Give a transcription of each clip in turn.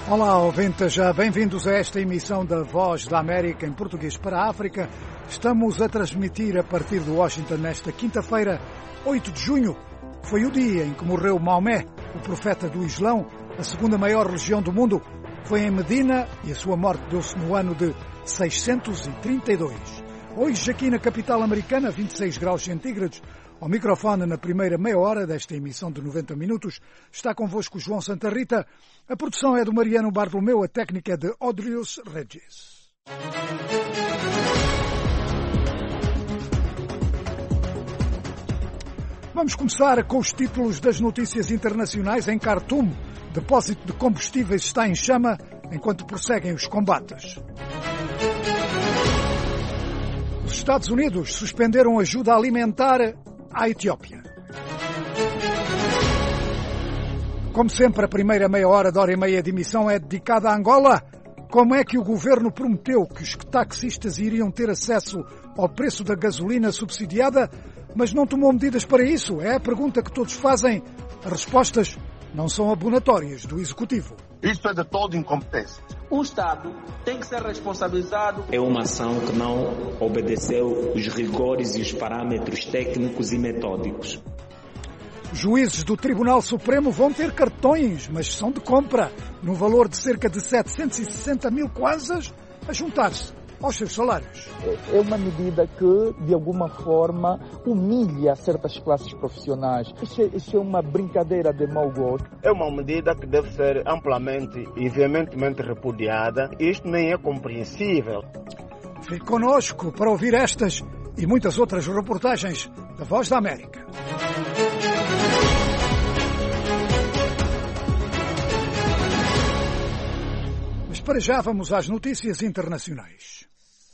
Olá, ouvintes, bem-vindos a esta emissão da Voz da América em português para a África. Estamos a transmitir a partir de Washington nesta quinta-feira, 8 de junho. Foi o dia em que morreu Maomé, o profeta do Islão, a segunda maior religião do mundo. Foi em Medina e a sua morte deu-se no ano de 632. Hoje, aqui na capital americana, 26 graus centígrados. Ao microfone, na primeira meia hora desta emissão de 90 minutos, está convosco João Santa Rita. A produção é do Mariano Bartolomeu, a técnica é de Odrius Regis. Vamos começar com os títulos das notícias internacionais. Em Khartoum, depósito de combustíveis está em chama enquanto prosseguem os combates. Os Estados Unidos suspenderam ajuda alimentar à Etiópia. Como sempre, a primeira meia hora da hora e meia de emissão é dedicada a Angola. Como é que o governo prometeu que os taxistas iriam ter acesso ao preço da gasolina subsidiada, mas não tomou medidas para isso? É a pergunta que todos fazem. As respostas não são abonatórias do Executivo. Isto é de todo incompetência. O Estado tem que ser responsabilizado. É uma ação que não obedeceu os rigores e os parâmetros técnicos e metódicos. Juízes do Tribunal Supremo vão ter cartões, mas são de compra, no valor de cerca de 760 mil kwanzas, a juntar-se aos seus salários. É uma medida que, de alguma forma, humilha certas classes profissionais. Isso é uma brincadeira de mau gosto. É uma medida que deve ser amplamente e veementemente repudiada. Isto nem é compreensível. Fique connosco para ouvir estas e muitas outras reportagens da Voz da América. Mas para já vamos às notícias internacionais.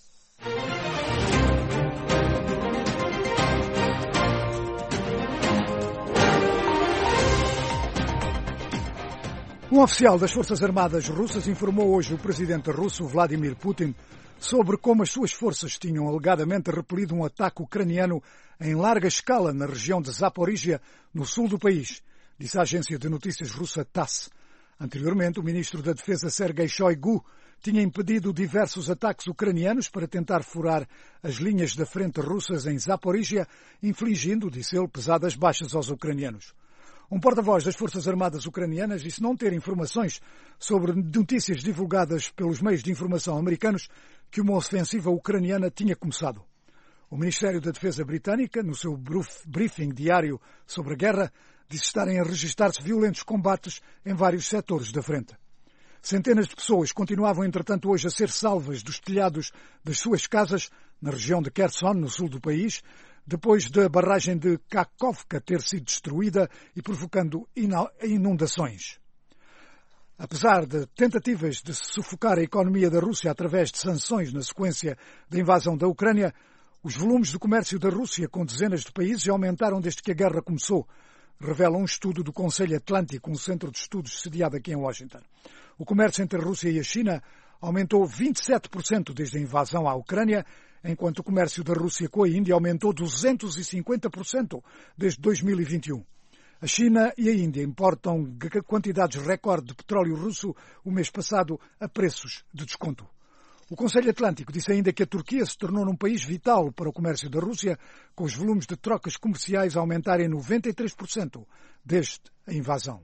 Um oficial das Forças Armadas russas informou hoje o presidente russo Vladimir Putin sobre como as suas forças tinham alegadamente repelido um ataque ucraniano em larga escala na região de Zaporíjia, no sul do país, disse a agência de notícias russa TASS. Anteriormente, o ministro da Defesa Sergei Shoigu tinha impedido diversos ataques ucranianos para tentar furar as linhas da frente russas em Zaporíjia, infligindo, disse ele, pesadas baixas aos ucranianos. Um porta-voz das Forças Armadas ucranianas disse não ter informações sobre notícias divulgadas pelos meios de informação americanos que uma ofensiva ucraniana tinha começado. O Ministério da Defesa britânica, no seu briefing diário sobre a guerra, disse estarem a registrar-se violentos combates em vários setores da frente. Centenas de pessoas continuavam, entretanto, hoje a ser salvas dos telhados das suas casas na região de Kherson, no sul do país, depois da barragem de Kakhovka ter sido destruída e provocando inundações. Apesar de tentativas de sufocar a economia da Rússia através de sanções na sequência da invasão da Ucrânia, os volumes de comércio da Rússia com dezenas de países aumentaram desde que a guerra começou, revela um estudo do Conselho Atlântico, um centro de estudos sediado aqui em Washington. O comércio entre a Rússia e a China aumentou 27% desde a invasão à Ucrânia, enquanto o comércio da Rússia com a Índia aumentou 250% desde 2021. A China e a Índia importam quantidades recorde de petróleo russo o mês passado a preços de desconto. O Conselho Atlântico disse ainda que a Turquia se tornou num país vital para o comércio da Rússia, com os volumes de trocas comerciais a aumentarem 93% desde a invasão.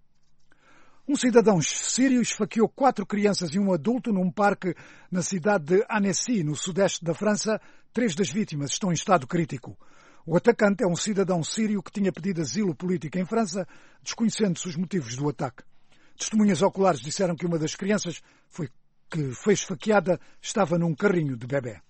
Um cidadão sírio esfaqueou 4 crianças e um adulto num parque na cidade de Annecy, no sudeste da França. 3 das vítimas estão em estado crítico. O atacante é um cidadão sírio que tinha pedido asilo político em França, desconhecendo-se os motivos do ataque. Testemunhas oculares disseram que uma das crianças que foi esfaqueada estava num carrinho de bebé.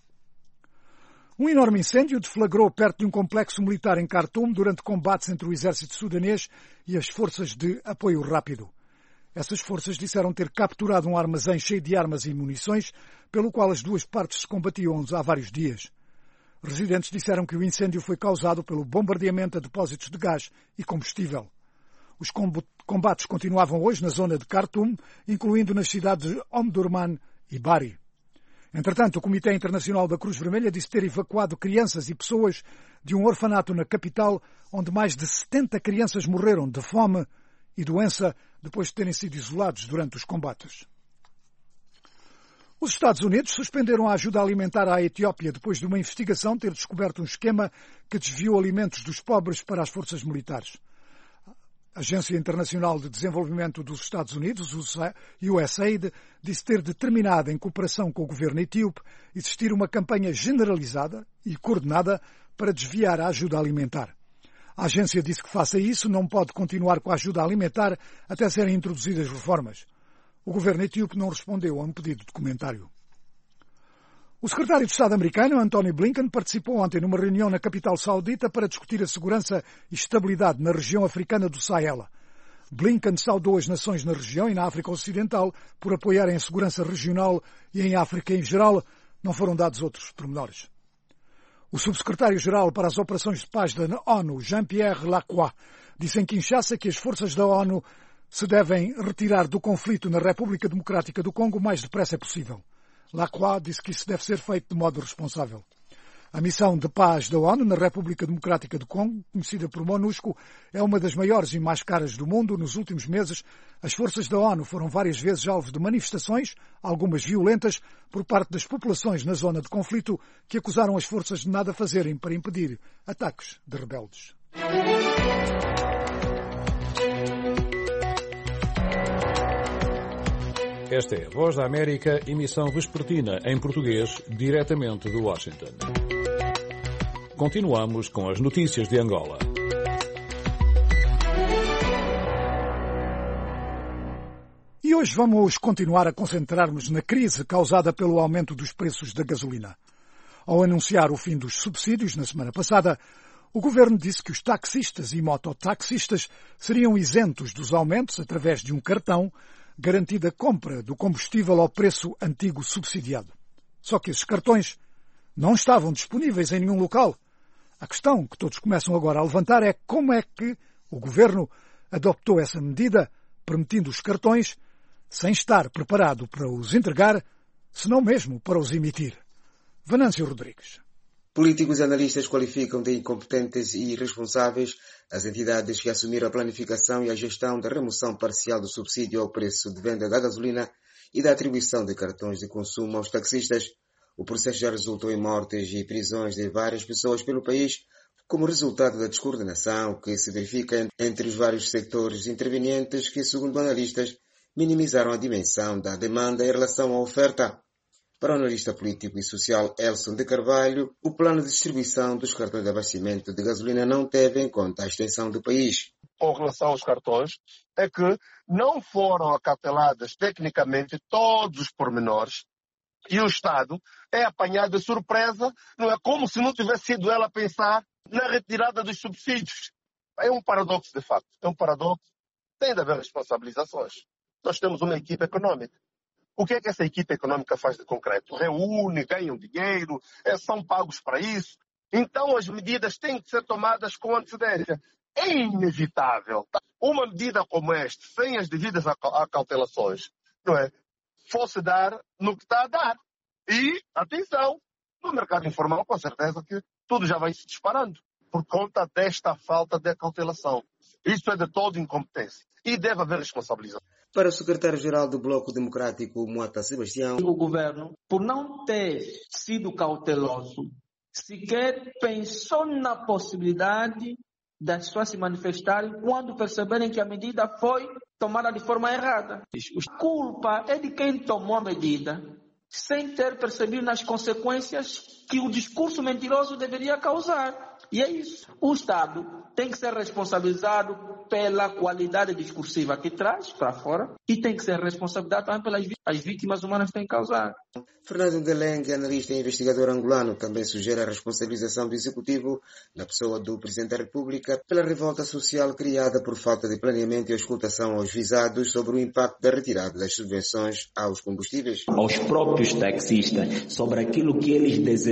Um enorme incêndio deflagrou perto de um complexo militar em Khartoum durante combates entre o exército sudanês e as forças de apoio rápido. Essas forças disseram ter capturado um armazém cheio de armas e munições, pelo qual as duas partes se combatiam há vários dias. Residentes disseram que o incêndio foi causado pelo bombardeamento a depósitos de gás e combustível. Os combates continuavam hoje na zona de Khartoum, incluindo nas cidades de Omdurman e Bari. Entretanto, o Comitê Internacional da Cruz Vermelha disse ter evacuado crianças e pessoas de um orfanato na capital, onde mais de 70 crianças morreram de fome e doença depois de terem sido isolados durante os combates. Os Estados Unidos suspenderam a ajuda alimentar à Etiópia depois de uma investigação ter descoberto um esquema que desviou alimentos dos pobres para as forças militares. A Agência Internacional de Desenvolvimento dos Estados Unidos, USAID, disse ter determinado, em cooperação com o governo etíope, existir uma campanha generalizada e coordenada para desviar a ajuda alimentar. A agência disse que, face a isso, não pode continuar com a ajuda alimentar até serem introduzidas reformas. O governo etíope não respondeu a um pedido de comentário. O secretário de Estado americano, Antony Blinken, participou ontem numa reunião na capital saudita para discutir a segurança e estabilidade na região africana do Sahel. Blinken saudou as nações na região e na África Ocidental por apoiarem a segurança regional e em África em geral. Não foram dados outros pormenores. O subsecretário-geral para as operações de paz da ONU, Jean-Pierre Lacroix, disse em Kinshasa que as forças da ONU se devem retirar do conflito na República Democrática do Congo o mais depressa possível. Lacroix disse que isso deve ser feito de modo responsável. A missão de paz da ONU na República Democrática do Congo, conhecida por MONUSCO, é uma das maiores e mais caras do mundo. Nos últimos meses, as forças da ONU foram várias vezes alvo de manifestações, algumas violentas, por parte das populações na zona de conflito, que acusaram as forças de nada fazerem para impedir ataques de rebeldes. Esta é a Voz da América, emissão vespertina em português, diretamente de Washington. Continuamos com as notícias de Angola. E hoje vamos continuar a concentrar-nos na crise causada pelo aumento dos preços da gasolina. Ao anunciar o fim dos subsídios na semana passada, o governo disse que os taxistas e mototaxistas seriam isentos dos aumentos através de um cartão garantida a compra do combustível ao preço antigo subsidiado. Só que esses cartões não estavam disponíveis em nenhum local. A questão que todos começam agora a levantar é como é que o governo adoptou essa medida, permitindo os cartões, sem estar preparado para os entregar, se não mesmo para os emitir. Venâncio Rodrigues. Políticos e analistas qualificam de incompetentes e irresponsáveis as entidades que assumiram a planificação e a gestão da remoção parcial do subsídio ao preço de venda da gasolina e da atribuição de cartões de consumo aos taxistas. O processo já resultou em mortes e prisões de várias pessoas pelo país, como resultado da descoordenação que se verifica entre os vários sectores intervenientes que, segundo analistas, minimizaram a dimensão da demanda em relação à oferta. Para o analista político e social Elson de Carvalho, o plano de distribuição dos cartões de abastecimento de gasolina não teve em conta a extensão do país. Com relação aos cartões, é que não foram acauteladas tecnicamente todos os pormenores e o Estado é apanhado de surpresa, não é como se não tivesse sido ela a pensar na retirada dos subsídios. É um paradoxo de facto, é um paradoxo. Tem de haver responsabilizações. Nós temos uma equipe econômica. O que é que essa equipe econômica faz de concreto? Reúne, ganham dinheiro, são pagos para isso. Então as medidas têm que ser tomadas com antecedência. É inevitável. Uma medida como esta, sem as devidas acautelações, não é? Fosse dar no que está a dar. E, atenção, no mercado informal, com certeza que tudo já vai se disparando por conta desta falta de acautelação. Isso é de toda incompetência. E deve haver responsabilização. Para o secretário-geral do Bloco Democrático, Moata Sebastião, o governo, por não ter sido cauteloso, sequer pensou na possibilidade das pessoas se manifestarem quando perceberem que a medida foi tomada de forma errada. A culpa é de quem tomou a medida, sem ter percebido nas consequências que o discurso mentiroso deveria causar. E é isso. O Estado tem que ser responsabilizado pela qualidade discursiva que traz para fora e tem que ser responsabilizado também pelas vítimas humanas que tem causado. Fernando Deleng, analista e investigador angolano, também sugere a responsabilização do Executivo, na pessoa do Presidente da República, pela revolta social criada por falta de planeamento e auscultação aos visados sobre o impacto da retirada das subvenções aos combustíveis. Aos próprios taxistas, sobre aquilo que eles desejam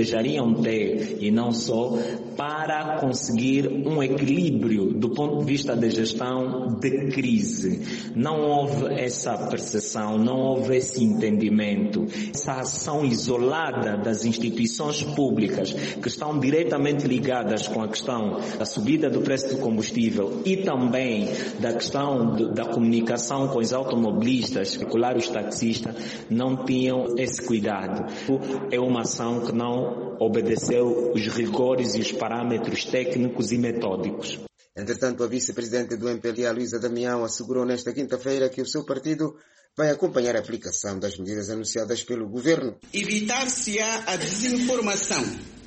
desejariam ter, e não só, para conseguir um equilíbrio do ponto de vista da gestão de crise. Não houve essa percepção, não houve esse entendimento, essa ação isolada das instituições públicas que estão diretamente ligadas com a questão da subida do preço do combustível e também da questão da comunicação com os automobilistas, em particular os taxistas, não tinham esse cuidado. É uma ação que não obedeceu os rigores e os parâmetros técnicos e metódicos. Entretanto, a vice-presidente do MPLA, Luísa Damião, assegurou nesta quinta-feira que o seu partido vai acompanhar a aplicação das medidas anunciadas pelo governo. Evitar-se-á a desinformação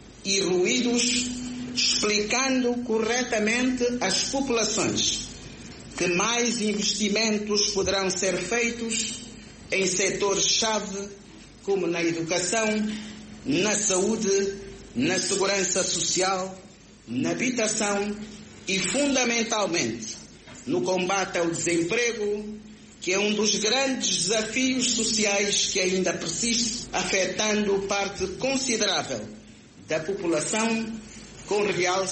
e ruídos, explicando corretamente às populações que mais investimentos poderão ser feitos em setores-chave como na educação, na saúde, na segurança social, na habitação e, fundamentalmente, no combate ao desemprego, que é um dos grandes desafios sociais que ainda persiste, afetando parte considerável da população, com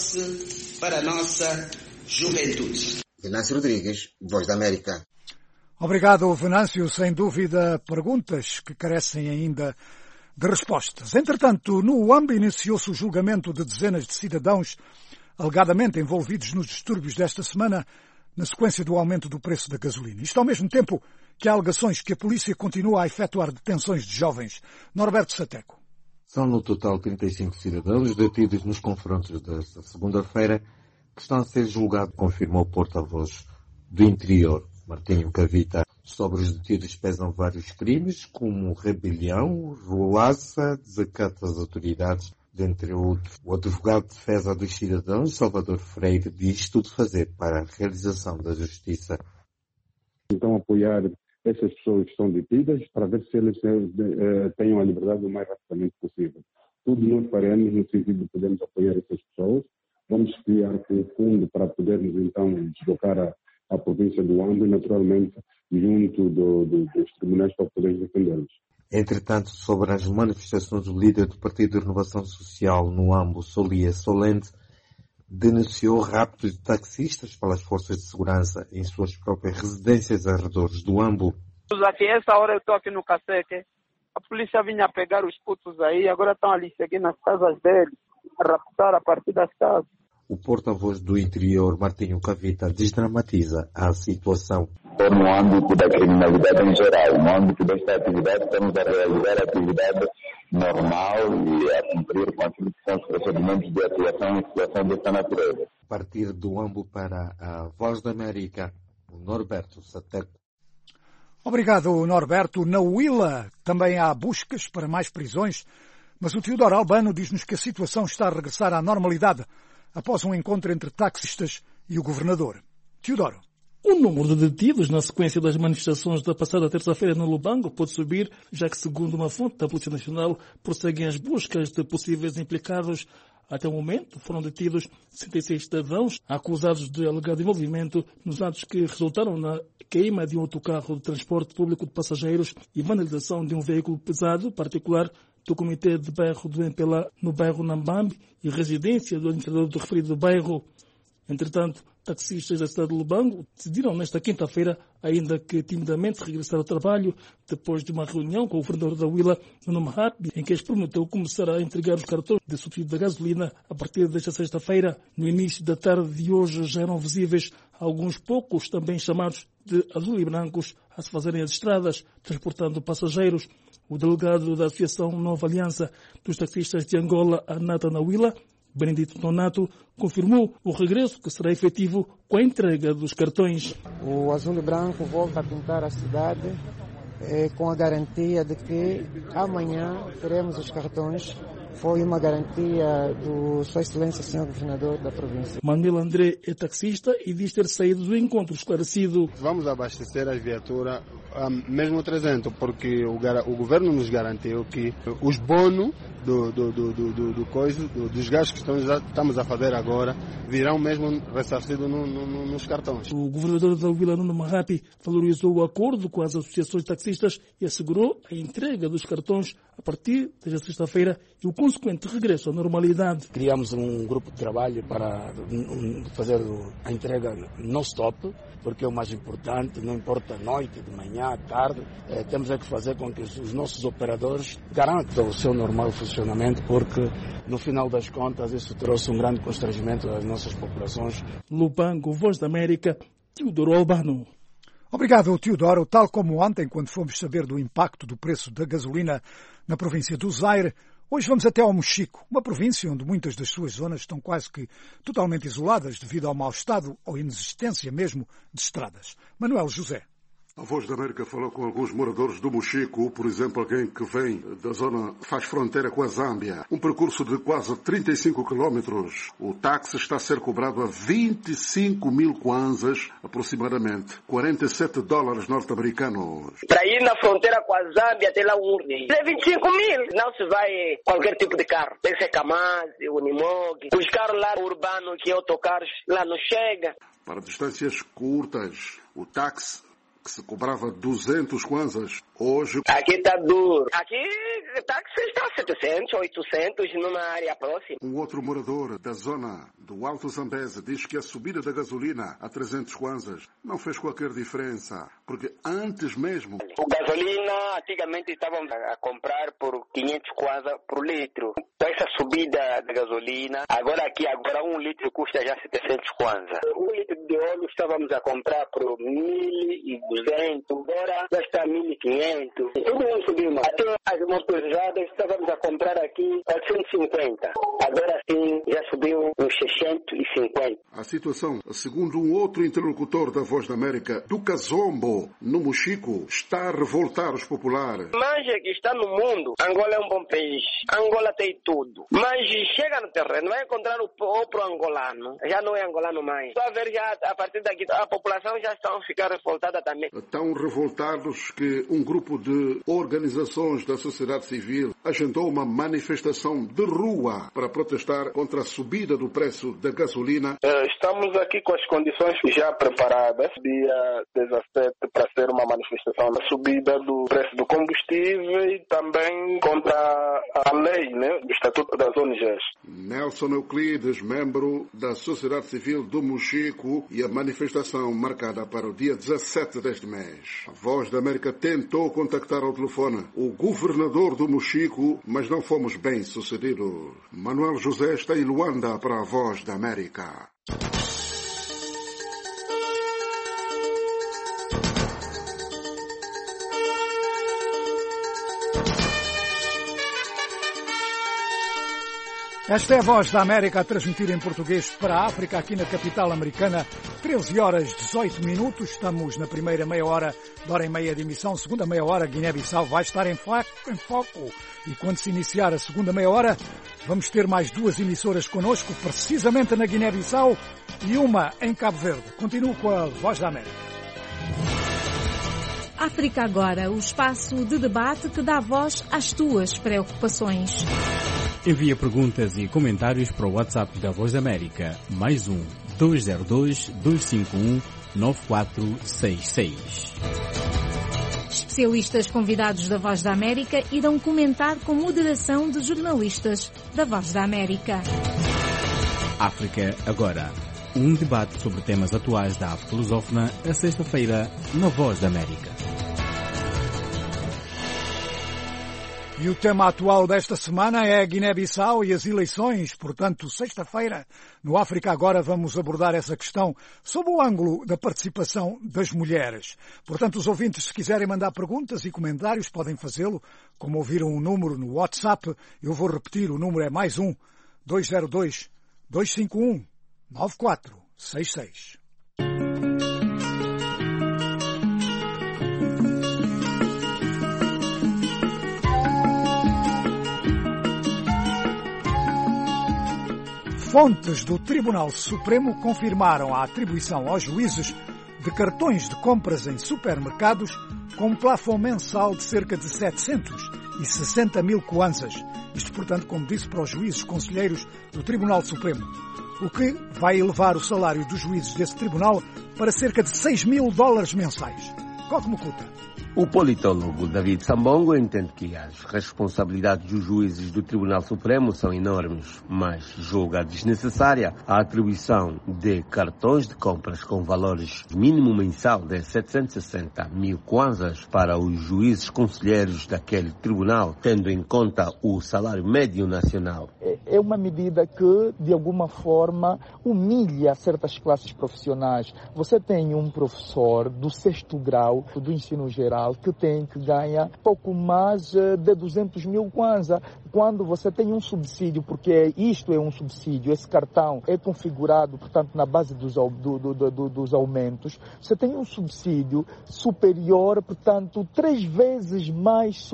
realce para a nossa juventude. Venâncio Rodrigues, Voz da América. Obrigado, Venâncio. Sem dúvida, perguntas que carecem ainda de respostas. Entretanto, no UAMB iniciou-se o julgamento de dezenas de cidadãos alegadamente envolvidos nos distúrbios desta semana, na sequência do aumento do preço da gasolina. Isto ao mesmo tempo que há alegações que a polícia continua a efetuar detenções de jovens. Norberto Sateco. São no total 35 cidadãos detidos nos confrontos desta segunda-feira que estão a ser julgados, confirmou o porta-voz do Interior, Martinho Cavita. Sobre os detidos pesam vários crimes, como rebelião, rolaça, desacato às autoridades, dentre outros. O advogado de defesa dos cidadãos, Salvador Freire, diz tudo fazer para a realização da justiça. Então, apoiar essas pessoas que estão detidas para ver se eles tenham a liberdade o mais rapidamente possível. Tudo nós faremos no sentido de podermos apoiar essas pessoas. Vamos criar um fundo para podermos, então, deslocar a província do UAMB e, naturalmente, junto dos tribunais para poder defendê-los. Entretanto, sobre as manifestações, o líder do Partido de Renovação Social no AMBO, Solia Solente, denunciou raptos de taxistas pelas forças de segurança em suas próprias residências arredores do AMBO. Aqui, essa hora eu estou aqui no Caceque, a polícia vinha pegar os putos aí, agora estão ali seguindo nas casas deles, a raptar a partir das casas. O porta-voz do Interior, Martinho Cavita, desdramatiza a situação. No âmbito da criminalidade em geral, no âmbito desta atividade, estamos a realizar a atividade normal e a cumprir com aquilo que são os procedimentos de atuação em situação desta natureza. A partir do AMBO para a Voz da América, o Norberto Sateco. Obrigado, Norberto. Na Huila também há buscas para mais prisões, mas o Teodoro Albano diz-nos que a situação está a regressar à normalidade após um encontro entre taxistas e o governador. Teodoro. O número de detidos na sequência das manifestações da passada terça-feira no Lubango pode subir, já que, segundo uma fonte da Polícia Nacional, prosseguem as buscas de possíveis implicados. Até o momento, foram detidos 66 cidadãos acusados de alegado envolvimento nos atos que resultaram na queima de um autocarro de transporte público de passageiros e vandalização de um veículo pesado particular do Comitê de Bairro do MPLA no bairro Nambambe e residência do administrador do referido bairro. Entretanto, taxistas da cidade de Lubango decidiram nesta quinta-feira, ainda que timidamente, regressar ao trabalho depois de uma reunião com o governador da Huila, Nuno Mahapi, em que eles prometeu começar a entregar os cartões de subsídio da gasolina a partir desta sexta-feira. No início da tarde de hoje já eram visíveis alguns poucos, também chamados de azul e brancos, a se fazerem as estradas, transportando passageiros. O delegado da Associação Nova Aliança dos Taxistas de Angola, ANATA na Huila, Benedito Donato, confirmou o regresso que será efetivo com a entrega dos cartões. O azul e branco volta a pintar a cidade com a garantia de que amanhã teremos os cartões. Foi uma garantia do Sua Excelência, Sr. Governador da província. Manuel André é taxista e diz ter saído do encontro esclarecido. Vamos abastecer as viaturas mesmo 300, porque o governo nos garantiu que os bônus dos gastos que estamos a fazer agora virão mesmo ressarcidos nos cartões. O governador da Vila Nuno Marrapi valorizou o acordo com as associações de taxistas e assegurou a entrega dos cartões a partir desta sexta-feira e o consequente regresso à normalidade. Criamos um grupo de trabalho para fazer a entrega non-stop, porque é o mais importante, não importa noite, de manhã, tarde, temos que fazer com que os nossos operadores garantam o seu normal funcionamento, porque no final das contas isso trouxe um grande constrangimento às nossas populações. Lubango, Voz da América, Teodoro Albano. Obrigado, Teodoro. Tal como ontem, quando fomos saber do impacto do preço da gasolina na província do Zaire, hoje vamos até ao Mochico, uma província onde muitas das suas zonas estão quase que totalmente isoladas devido ao mau estado ou inexistência mesmo de estradas. Manuel José. A Voz da América falou com alguns moradores do Mochico, por exemplo, alguém que vem da zona que faz fronteira com a Zâmbia. Um percurso de quase 35 quilómetros. O táxi está a ser cobrado a 25 mil kwanzas, aproximadamente $47 norte-americanos. Para ir na fronteira com a Zâmbia até lá Urne, é 25 mil. Não se vai qualquer tipo de carro. Tem que ser Kamaz, Unimog. Os carros lá urbanos, que autocarros, lá não chega. Para distâncias curtas, o táxi que se cobrava 200 kwanzas, hoje... Aqui está duro. Aqui o táxi está a 700, 800 numa área próxima. Um outro morador da zona do Alto Zambeze diz que a subida da gasolina a 300 kwanzas não fez qualquer diferença, porque antes mesmo... O gasolina, antigamente estávamos a comprar por 500 kwanza por litro. Com essa subida da gasolina, agora um litro custa já 700 kwanza. Um litro de óleo estávamos a comprar por 1.200, agora já está 1.500. Tudo isso subiu, até as motorizadas estávamos a comprar aqui 450. Agora sim já subiu uns 650. A situação, segundo um outro interlocutor da Voz da América, do Kazombo, no Mochico, está a revoltar os populares. Mas que está no mundo, Angola é um bom país. Angola tem tudo. Mas chega no terreno, vai encontrar o próprio angolano. Já não é angolano mais. Só ver já, a partir daqui, a população já está a ficar revoltada também. Tão revoltados que um grupo de organizações da sociedade civil agendou uma manifestação de rua para protestar contra a subida do preço da gasolina. Estamos aqui com as condições já preparadas, dia 17, para ser uma manifestação da subida do preço do combustível e também contra a lei, né, do Estatuto das ONGs. Nelson Euclides, membro da sociedade civil do Mochico, e a manifestação marcada para o dia 17 deste mês. A Voz da América tentou contactar ao telefone o governador do Mochico, mas não fomos bem sucedidos. Manuel José está em Luanda para a Voz da América. Esta é a Voz da América a transmitir em português para a África, aqui na capital americana. 13h18. Estamos na primeira meia hora, de hora e meia de emissão. Segunda meia hora, Guiné-Bissau vai estar em foco. E quando se iniciar a segunda meia hora, vamos ter mais duas emissoras connosco, precisamente na Guiné-Bissau e uma em Cabo Verde. Continuo com a Voz da América. África Agora, o espaço de debate que dá voz às tuas preocupações. Envia perguntas e comentários para o WhatsApp da Voz da América, mais 202-251-9466. Especialistas convidados da Voz da América irão comentar com moderação de jornalistas da Voz da América. África Agora, um debate sobre temas atuais da África lusófona, a sexta-feira, na Voz da América. E o tema atual desta semana é a Guiné-Bissau e as eleições. Portanto, sexta-feira, no África Agora, vamos abordar essa questão sob o ângulo da participação das mulheres. Portanto, os ouvintes, se quiserem mandar perguntas e comentários, podem fazê-lo. Como ouviram um número no WhatsApp, eu vou repetir, o número é mais 202-251-9466. Fontes do Tribunal Supremo confirmaram a atribuição aos juízes de cartões de compras em supermercados com um plafond mensal de cerca de 760 mil kwanzas. Isto, portanto, como disse, para os juízes conselheiros do Tribunal Supremo, o que vai elevar o salário dos juízes desse tribunal para cerca de $6.000 mensais. Coque Mukuta. O politólogo David Sambongo entende que as responsabilidades dos juízes do Tribunal Supremo são enormes, mas julga desnecessária a atribuição de cartões de compras com valores mínimo mensal de 760 mil kwanzas para os juízes conselheiros daquele tribunal, tendo em conta o salário médio nacional. É uma medida que, de alguma forma, humilha certas classes profissionais. Você tem um professor do 6º grau do ensino geral que ganha pouco mais de 200 mil kwanza. Quando você tem um subsídio, porque isto é um subsídio, esse cartão é configurado, portanto, na base dos aumentos, você tem um subsídio superior, portanto, 3 vezes mais,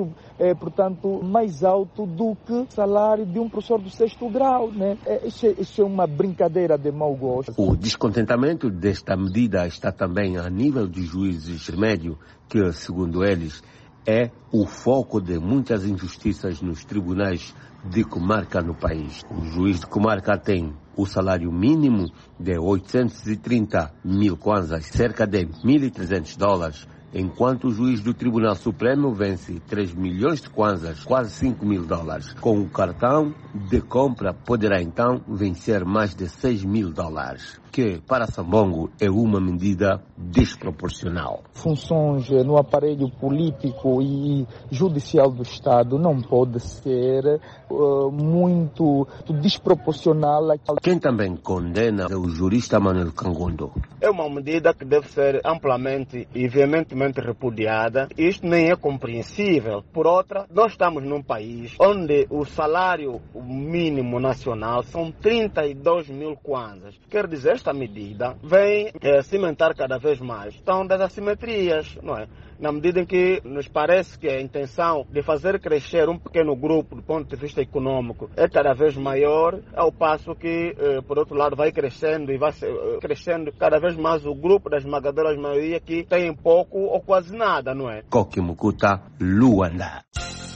mais alto do que o salário de um professor do 6º grau, né? Isso é uma brincadeira de mau gosto. O descontentamento desta medida está também a nível dos juízes médios, que, segundo eles, é o foco de muitas injustiças nos tribunais de comarca no país. O juiz de comarca tem o salário mínimo de 830 mil kwanzas, cerca de $1.300, enquanto o juiz do Tribunal Supremo vence 3 milhões de kwanzas, quase $5.000. Com o cartão de compra poderá então vencer mais de $6.000, que para Sambongo é uma medida desproporcional. Funções no aparelho político e judicial do Estado não pode ser muito desproporcional. Quem também condena é o jurista Manuel Kangondo. É uma medida que deve ser amplamente e veementemente repudiada. Isto nem é compreensível. Por outra, nós estamos num país onde o salário mínimo nacional são 32 mil kwanzas. Quer dizer, esta medida vem cimentar cada vez mais. Estão das assimetrias, não é? Na medida em que nos parece que a intenção de fazer crescer um pequeno grupo do ponto de vista econômico é cada vez maior, ao passo que, por outro lado, vai crescendo e vai crescendo cada vez mais o grupo da esmagadora maioria que tem pouco ou quase nada, não é? Coque Mukuta, Luanda.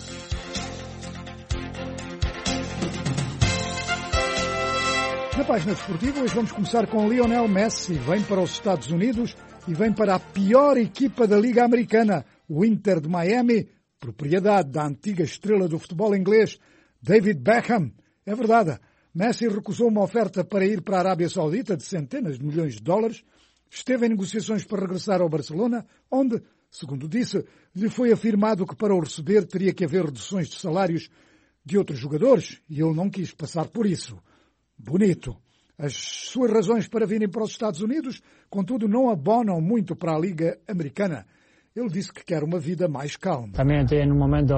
Na página desportiva, hoje vamos começar com Lionel Messi. Vem para os Estados Unidos e vem para a pior equipa da Liga Americana, o Inter de Miami, propriedade da antiga estrela do futebol inglês, David Beckham. É verdade, Messi recusou uma oferta para ir para a Arábia Saudita de centenas de milhões de dólares, esteve em negociações para regressar ao Barcelona, onde, segundo disse, lhe foi afirmado que para o receber teria que haver reduções de salários de outros jogadores, e ele não quis passar por isso. Bonito. As suas razões para virem para os Estados Unidos, contudo, não abonam muito para a Liga Americana. Ele disse que quer uma vida mais calma. Também estou em um momento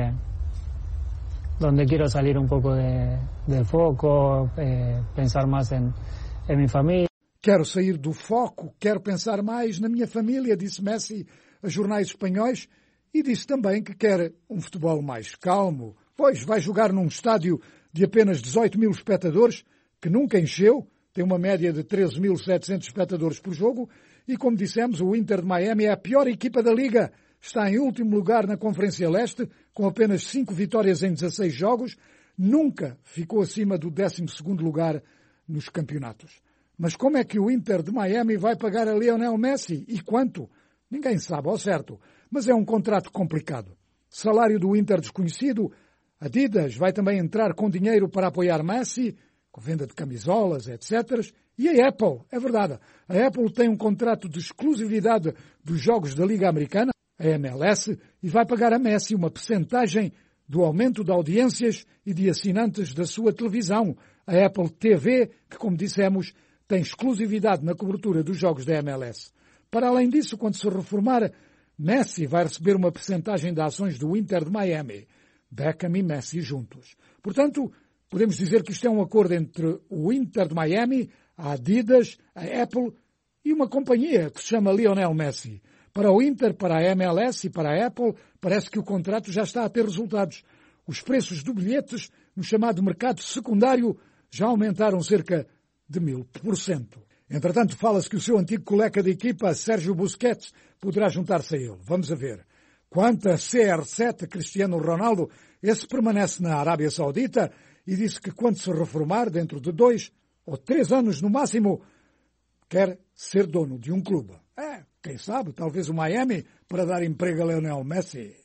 onde quero sair um pouco de foco, pensar mais em minha família. Quero sair do foco, quero pensar mais na minha família, disse Messi a jornais espanhóis, e disse também que quer um futebol mais calmo, pois vai jogar num estádio de apenas 18 mil espectadores, que nunca encheu, tem uma média de 13.700 espectadores por jogo, e como dissemos, o Inter de Miami é a pior equipa da Liga. Está em último lugar na Conferência Leste, com apenas 5 vitórias em 16 jogos, nunca ficou acima do 12º lugar nos campeonatos. Mas como é que o Inter de Miami vai pagar a Lionel Messi? E quanto? Ninguém sabe ao certo, mas é um contrato complicado. Salário do Inter desconhecido. Adidas vai também entrar com dinheiro para apoiar Messi, com venda de camisolas, etc. E a Apple, é verdade, a Apple tem um contrato de exclusividade dos jogos da Liga Americana, a MLS, e vai pagar a Messi uma percentagem do aumento de audiências e de assinantes da sua televisão, a Apple TV, que, como dissemos, tem exclusividade na cobertura dos jogos da MLS. Para além disso, quando se reformar, Messi vai receber uma percentagem de ações do Inter de Miami. Beckham e Messi juntos. Portanto, podemos dizer que isto é um acordo entre o Inter de Miami, a Adidas, a Apple e uma companhia que se chama Lionel Messi. Para o Inter, para a MLS e para a Apple, parece que o contrato já está a ter resultados. Os preços de bilhetes no chamado mercado secundário já aumentaram cerca de 1000%. Entretanto, fala-se que o seu antigo colega de equipa, Sérgio Busquets, poderá juntar-se a ele. Vamos a ver. Quanto a CR7, Cristiano Ronaldo, esse permanece na Arábia Saudita e disse que quando se reformar, dentro de 2 ou 3 anos no máximo, quer ser dono de um clube. Quem sabe, talvez o Miami, para dar emprego a Lionel Messi.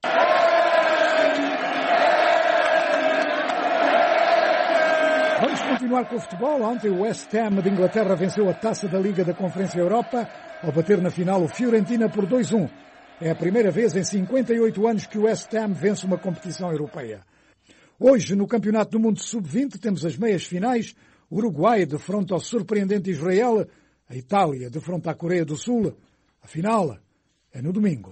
Vamos continuar com o futebol. Ontem o West Ham de Inglaterra venceu a taça da Liga da Conferência Europa ao bater na final o Fiorentina por 2-1. É a primeira vez em 58 anos que o West Ham vence uma competição europeia. Hoje, no Campeonato do Mundo Sub-20, temos as meias finais. O Uruguai defronta ao surpreendente Israel, a Itália defronta a Coreia do Sul. A final é no domingo.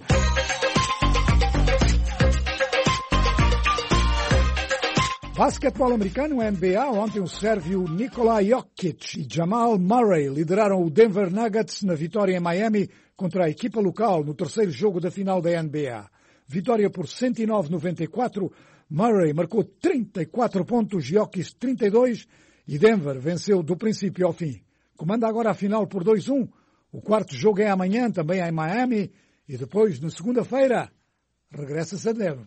Basquetebol americano, NBA, ontem o sérvio Nikola Jokic e Jamal Murray lideraram o Denver Nuggets na vitória em Miami contra a equipa local no terceiro jogo da final da NBA. Vitória por 109-94, Murray marcou 34 pontos, Jokic 32 e Denver venceu do princípio ao fim. Comanda agora a final por 2-1. O quarto jogo é amanhã, também em Miami, e depois, na segunda-feira, regressa-se a Denver.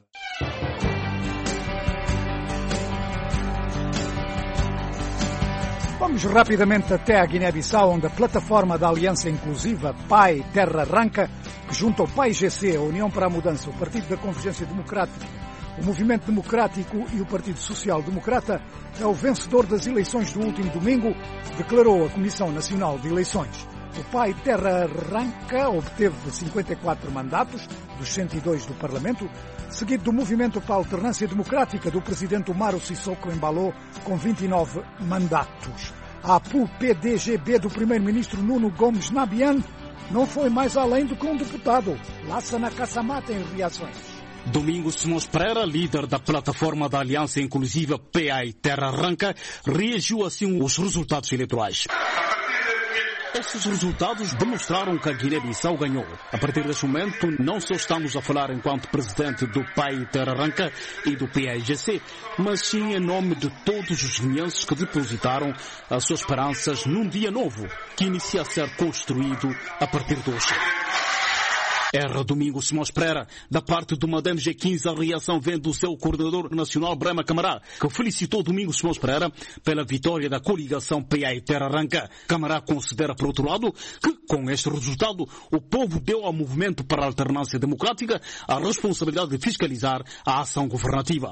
Vamos rapidamente até a Guiné-Bissau, onde a plataforma da Aliança Inclusiva Pai Terra Arranca, que junta o PAI-GC, a União para a Mudança, o Partido da Convergência Democrática, o Movimento Democrático e o Partido Social Democrata, é o vencedor das eleições do último domingo, declarou a Comissão Nacional de Eleições. O Pai Terra Arranca obteve 54 mandatos, dos 102 do Parlamento, seguido do Movimento para a Alternância Democrática do presidente Umaro Sissoko Embalo, com 29 mandatos. A APU-PDGB do primeiro-ministro Nuno Gomes Nabian não foi mais além do que um deputado. Lassana Kassamata em reações. Domingos Simões Pereira, líder da plataforma da Aliança Inclusiva PAI Terra Arranca, reagiu assim aos resultados eleitorais. Esses resultados demonstraram que a Guiné-Bissau ganhou. A partir deste momento, não só estamos a falar enquanto presidente do PAI Terra Arranca e do PAIGC, mas sim em nome de todos os guineenses que depositaram as suas esperanças num dia novo, que inicia a ser construído a partir de hoje. Era Domingos Simões Pereira. Da parte do Madame G15, a reação vem do seu coordenador nacional, Brema Camará, que felicitou Domingos Simões Pereira pela vitória da coligação PAI Terra Arranca. Camará considera, por outro lado, que com este resultado o povo deu ao Movimento para a Alternância Democrática a responsabilidade de fiscalizar a ação governativa.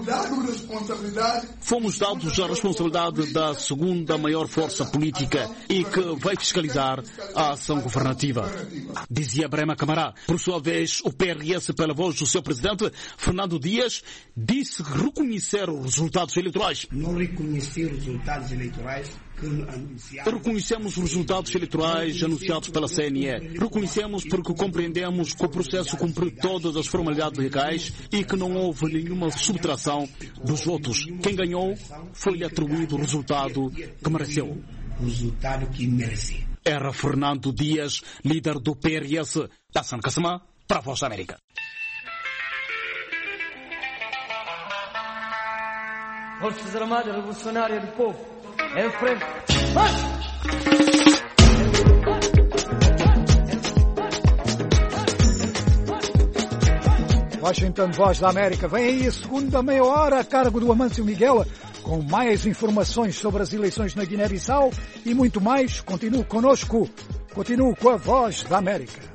Fomos dados a responsabilidade da segunda maior força política e que vai fiscalizar a ação governativa, dizia Brema Camará. Por sua vez, o PRS, pela voz do seu presidente, Fernando Dias, disse reconhecer os resultados eleitorais. Não reconheci os resultados eleitorais que anunciaram. Reconhecemos os resultados eleitorais anunciados pela CNE. Reconhecemos porque compreendemos que o processo cumpriu todas as formalidades legais e que não houve nenhuma subtração dos votos. Quem ganhou foi-lhe atribuído o resultado que mereceu. O resultado que merecia. Era Fernando Dias, líder do PRS. Lassana Kassamá, para a Voz da América. Forças Armadas Revolucionárias do Povo, em frente. Marcha! Washington, Voz da América. Vem aí a segunda meia hora a cargo do Amâncio Miguel, com mais informações sobre as eleições na Guiné-Bissau e muito mais. Continue conosco, continue com a Voz da América.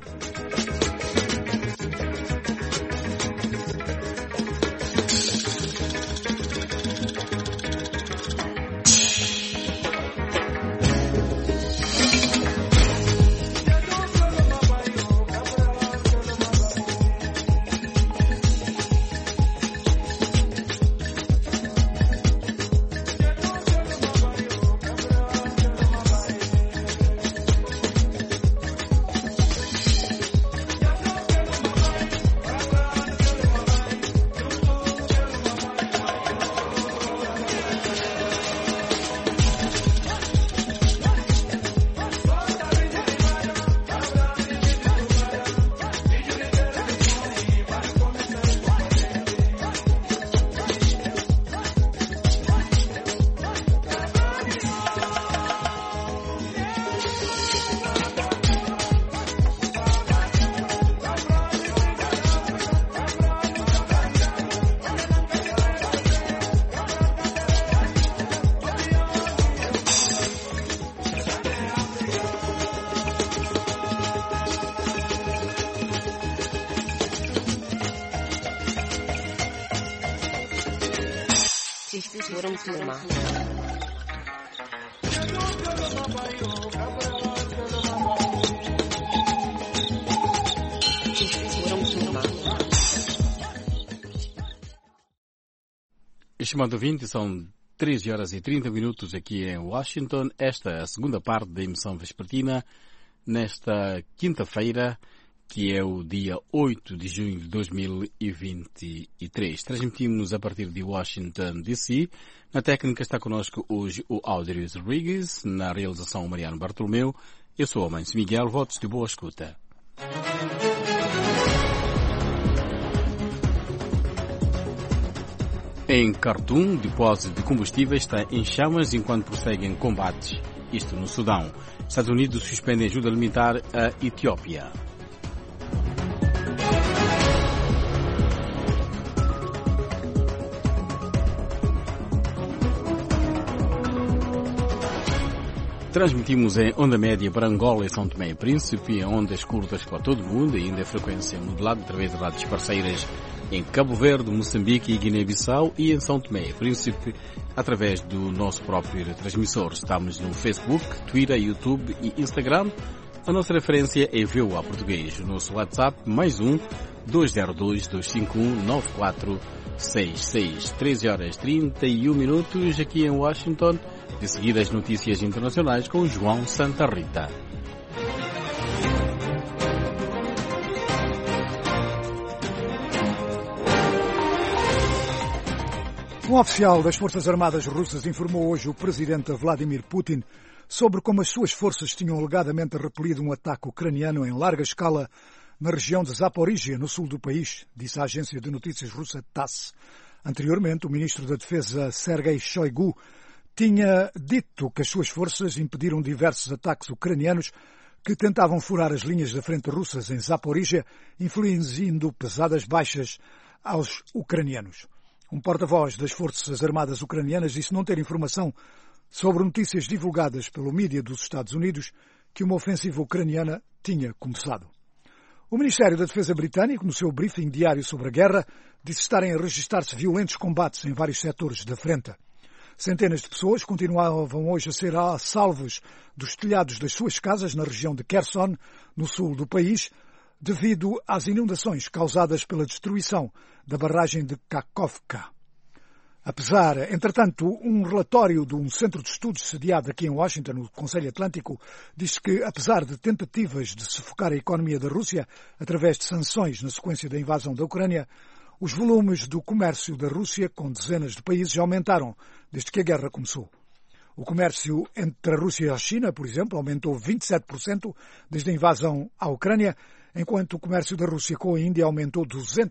Estimado ouvinte, são 13 horas e 30 minutos aqui em Washington. Esta é a segunda parte da emissão vespertina, nesta quinta-feira, que é o dia 8 de junho de 2023. Transmitimos a partir de Washington, D.C. Na técnica está connosco hoje o Audrius Rodrigues, na realização o Mariano Bartolomeu. Eu sou o Manso Miguel, votos de boa escuta. Em Khartoum, depósito de combustível está em chamas enquanto prosseguem combates. Isto no Sudão. Estados Unidos suspendem ajuda alimentar à Etiópia. Transmitimos em onda média para Angola e São Tomé e Príncipe, em ondas curtas para todo o mundo, ainda em frequência modulada através de rádios parceiras em Cabo Verde, Moçambique e Guiné-Bissau, e em São Tomé e Príncipe através do nosso próprio transmissor. Estamos no Facebook, Twitter, YouTube e Instagram. A nossa referência é VOA Português. O nosso WhatsApp, mais 202-251-9466. 13 horas 31 minutos aqui em Washington. De seguida as notícias internacionais com João Santa Rita. Um oficial das Forças Armadas Russas informou hoje o presidente Vladimir Putin sobre como as suas forças tinham alegadamente repelido um ataque ucraniano em larga escala na região de Zaporizhia, no sul do país, disse a agência de notícias russa TASS. Anteriormente, o ministro da Defesa Sergei Shoigu tinha dito que as suas forças impediram diversos ataques ucranianos que tentavam furar as linhas da frente russas em Zaporizhia, infligindo pesadas baixas aos ucranianos. Um porta-voz das Forças Armadas Ucranianas disse não ter informação sobre notícias divulgadas pelo mídia dos Estados Unidos que uma ofensiva ucraniana tinha começado. O Ministério da Defesa britânico, no seu briefing diário sobre a guerra, disse estarem a registrar-se violentos combates em vários setores da frente. Centenas de pessoas continuavam hoje a ser salvos dos telhados das suas casas na região de Kherson, no sul do país, devido às inundações causadas pela destruição da barragem de Kakhovka. Entretanto, um relatório de um centro de estudos sediado aqui em Washington, no Conselho Atlântico, diz que, apesar de tentativas de sufocar a economia da Rússia através de sanções na sequência da invasão da Ucrânia, os volumes do comércio da Rússia com dezenas de países aumentaram desde que a guerra começou. O comércio entre a Rússia e a China, por exemplo, aumentou 27% desde a invasão à Ucrânia, enquanto o comércio da Rússia com a Índia aumentou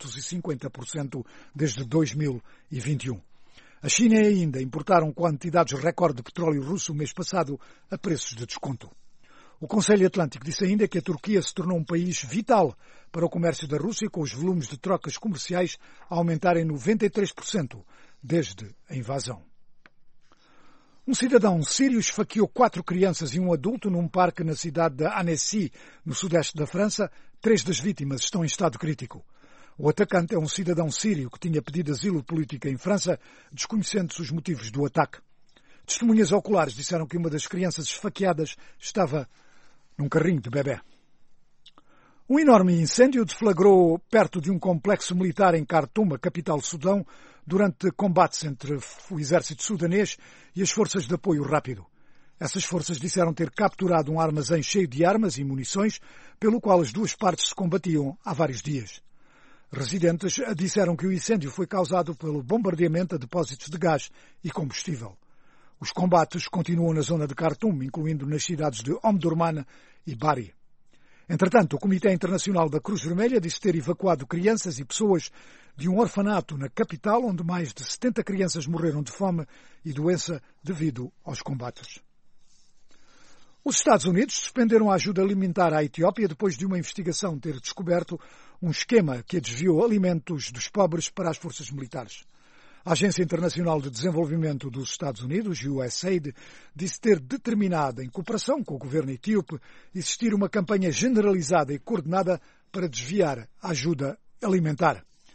250% desde 2021. A China e a Índia importaram quantidades recorde de petróleo russo o mês passado a preços de desconto. O Conselho Atlântico disse ainda que a Turquia se tornou um país vital para o comércio da Rússia, com os volumes de trocas comerciais a aumentarem 93% desde a invasão. Um cidadão sírio esfaqueou 4 crianças e um adulto num parque na cidade de Annecy, no sudeste da França. 3 das vítimas estão em estado crítico. O atacante é um cidadão sírio que tinha pedido asilo político em França, desconhecendo-se os motivos do ataque. Testemunhas oculares disseram que uma das crianças esfaqueadas estava num carrinho de bebê. Um enorme incêndio deflagrou perto de um complexo militar em Khartoum, a capital do Sudão, durante combates entre o exército sudanês e as forças de apoio rápido. Essas forças disseram ter capturado um armazém cheio de armas e munições, pelo qual as duas partes se combatiam há vários dias. Residentes disseram que o incêndio foi causado pelo bombardeamento a depósitos de gás e combustível. Os combates continuam na zona de Khartoum, incluindo nas cidades de Omdurman e Bari. Entretanto, o Comitê Internacional da Cruz Vermelha disse ter evacuado crianças e pessoas de um orfanato na capital, onde mais de 70 crianças morreram de fome e doença devido aos combates. Os Estados Unidos suspenderam a ajuda alimentar à Etiópia depois de uma investigação ter descoberto um esquema que desviou alimentos dos pobres para as forças militares. A Agência Internacional de Desenvolvimento dos Estados Unidos, USAID, disse ter determinado, em cooperação com o governo etíope, existir uma campanha generalizada e coordenada para desviar a ajuda alimentar.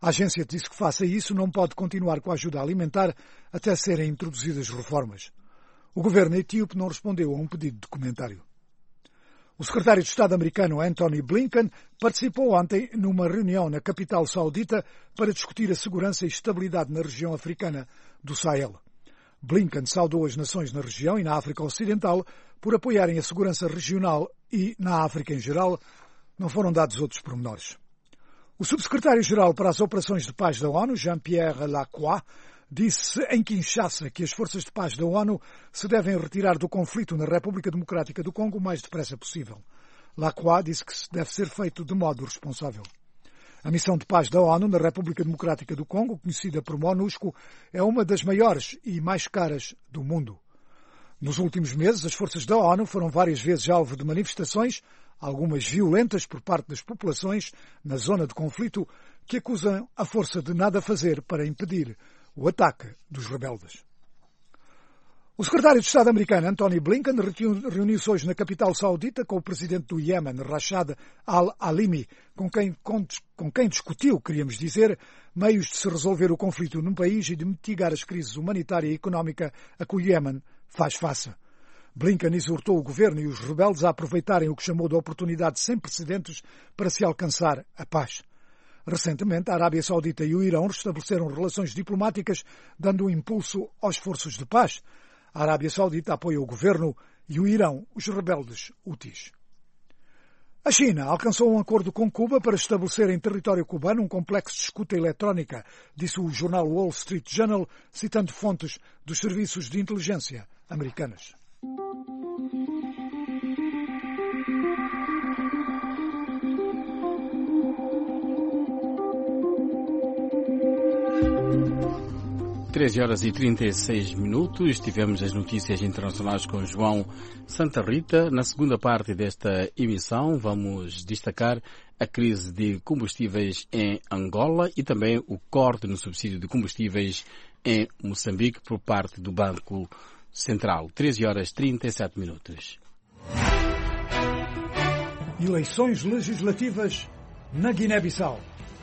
A agência disse que, face a isso, não pode continuar com a ajuda alimentar até serem introduzidas reformas. O governo etíope não respondeu a um pedido de comentário. O secretário de Estado americano Antony Blinken participou ontem numa reunião na capital saudita para discutir a segurança e estabilidade na região africana do Sahel. Blinken saudou as nações na região e na África Ocidental por apoiarem a segurança regional e, na África em geral, não foram dados outros pormenores. O subsecretário-geral para as Operações de Paz da ONU, Jean-Pierre Lacroix, disse em Kinshasa que as forças de paz da ONU se devem retirar do conflito na República Democrática do Congo o mais depressa possível. Lacroix disse que deve ser feito de modo responsável. A missão de paz da ONU na República Democrática do Congo, conhecida por MONUSCO, é uma das maiores e mais caras do mundo. Nos últimos meses, as forças da ONU foram várias vezes alvo de manifestações, algumas violentas por parte das populações na zona de conflito, que acusam a força de nada fazer para impedir o ataque dos rebeldes. O secretário de Estado americano Antony Blinken reuniu-se hoje na capital saudita com o presidente do Iémen, Rashad al-Alimi, com quem discutiu, queríamos dizer, meios de se resolver o conflito no país e de mitigar as crises humanitária e económica a que o Iémen faz face. Blinken exortou o governo e os rebeldes a aproveitarem o que chamou de oportunidade sem precedentes para se alcançar a paz. Recentemente, a Arábia Saudita e o Irão restabeleceram relações diplomáticas, dando um impulso aos esforços de paz. A Arábia Saudita apoia o governo e o Irão os rebeldes Houthis. A China alcançou um acordo com Cuba para estabelecer em território cubano um complexo de escuta eletrónica, disse o jornal Wall Street Journal, citando fontes dos serviços de inteligência americanas. Treze horas e 36 minutos. Tivemos as notícias internacionais com João Santa Rita. Na segunda parte desta emissão vamos destacar a crise de combustíveis em Angola e também o corte no subsídio de combustíveis em Moçambique por parte do Banco Central. 13 horas e 37 minutos. Eleições legislativas na Guiné-Bissau.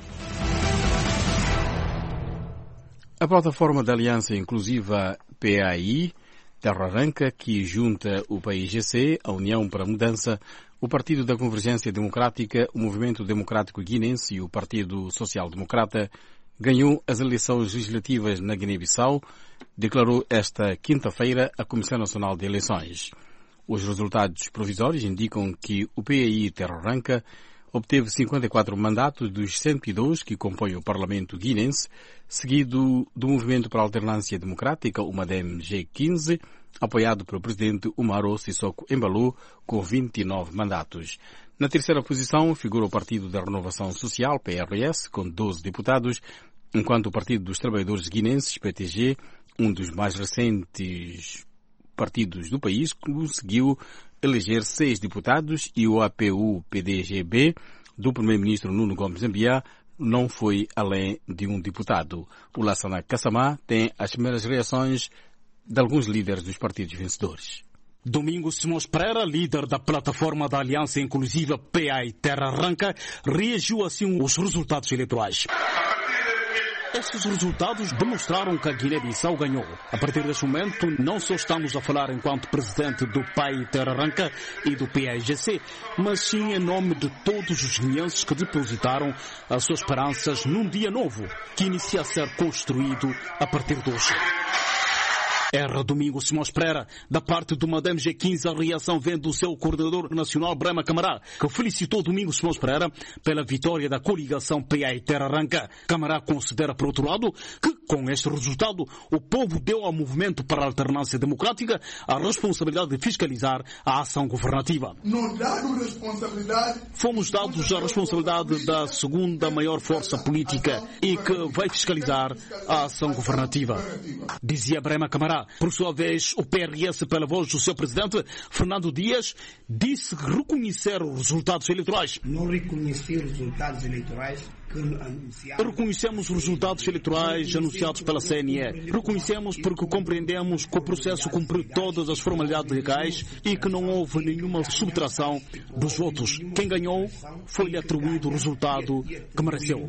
A plataforma da Aliança Inclusiva PAI, Terra Arranca, que junta o PAIGC, a União para a Mudança, o Partido da Convergência Democrática, o Movimento Democrático Guinense e o Partido Social Democrata, ganhou as eleições legislativas na Guiné-Bissau, declarou esta quinta-feira a Comissão Nacional de Eleições. Os resultados provisórios indicam que o PAI Terra Arranca obteve 54 mandatos dos 102 que compõem o Parlamento guinense, seguido do Movimento para a Alternância Democrática, o MADEM G15, apoiado pelo presidente Umaro Sissoko Embalo, com 29 mandatos. Na terceira posição figura o Partido da Renovação Social, PRS, com 12 deputados, enquanto o Partido dos Trabalhadores Guinenses, PTG, um dos mais recentes partidos do país, conseguiu eleger 6 deputados e o APU-PDGB do primeiro-ministro Nuno Gomes Mbiá não foi além de um deputado. O Lassana Kassamá tem as primeiras reações de alguns líderes dos partidos vencedores. Domingos Simões Pereira, líder da plataforma da Aliança Inclusiva PAI Terra Arranca, reagiu assim aos resultados eleitorais. Estes resultados demonstraram que a Guiné-Bissau ganhou. A partir deste momento, não só estamos a falar enquanto presidente do PAI Terra Arranca e do PAIGC, mas sim em nome de todos os guineenses que depositaram as suas esperanças num dia novo, que inicia a ser construído a partir de hoje. Era Domingos Simões Pereira. Da parte do Madame G15, a reação vem do seu coordenador nacional, Brema Camará, que felicitou Domingos Simões Pereira pela vitória da coligação PAI Terra Arranca. Camará considera, por outro lado, que com este resultado, o povo deu ao Movimento para a Alternância Democrática a responsabilidade de fiscalizar a ação governativa. Fomos dados a responsabilidade da segunda maior força política e que vai fiscalizar a ação governativa, dizia Brema Camará. Por sua vez, o PRS, pela voz do seu presidente, Fernando Dias, disse reconhecer os resultados eleitorais. Não reconheci os resultados eleitorais que anunciaram. Reconhecemos os resultados eleitorais anunciados pela CNE. Reconhecemos porque compreendemos que o processo cumpriu todas as formalidades legais e que não houve nenhuma subtração dos votos. Quem ganhou foi-lhe atribuído o resultado que mereceu.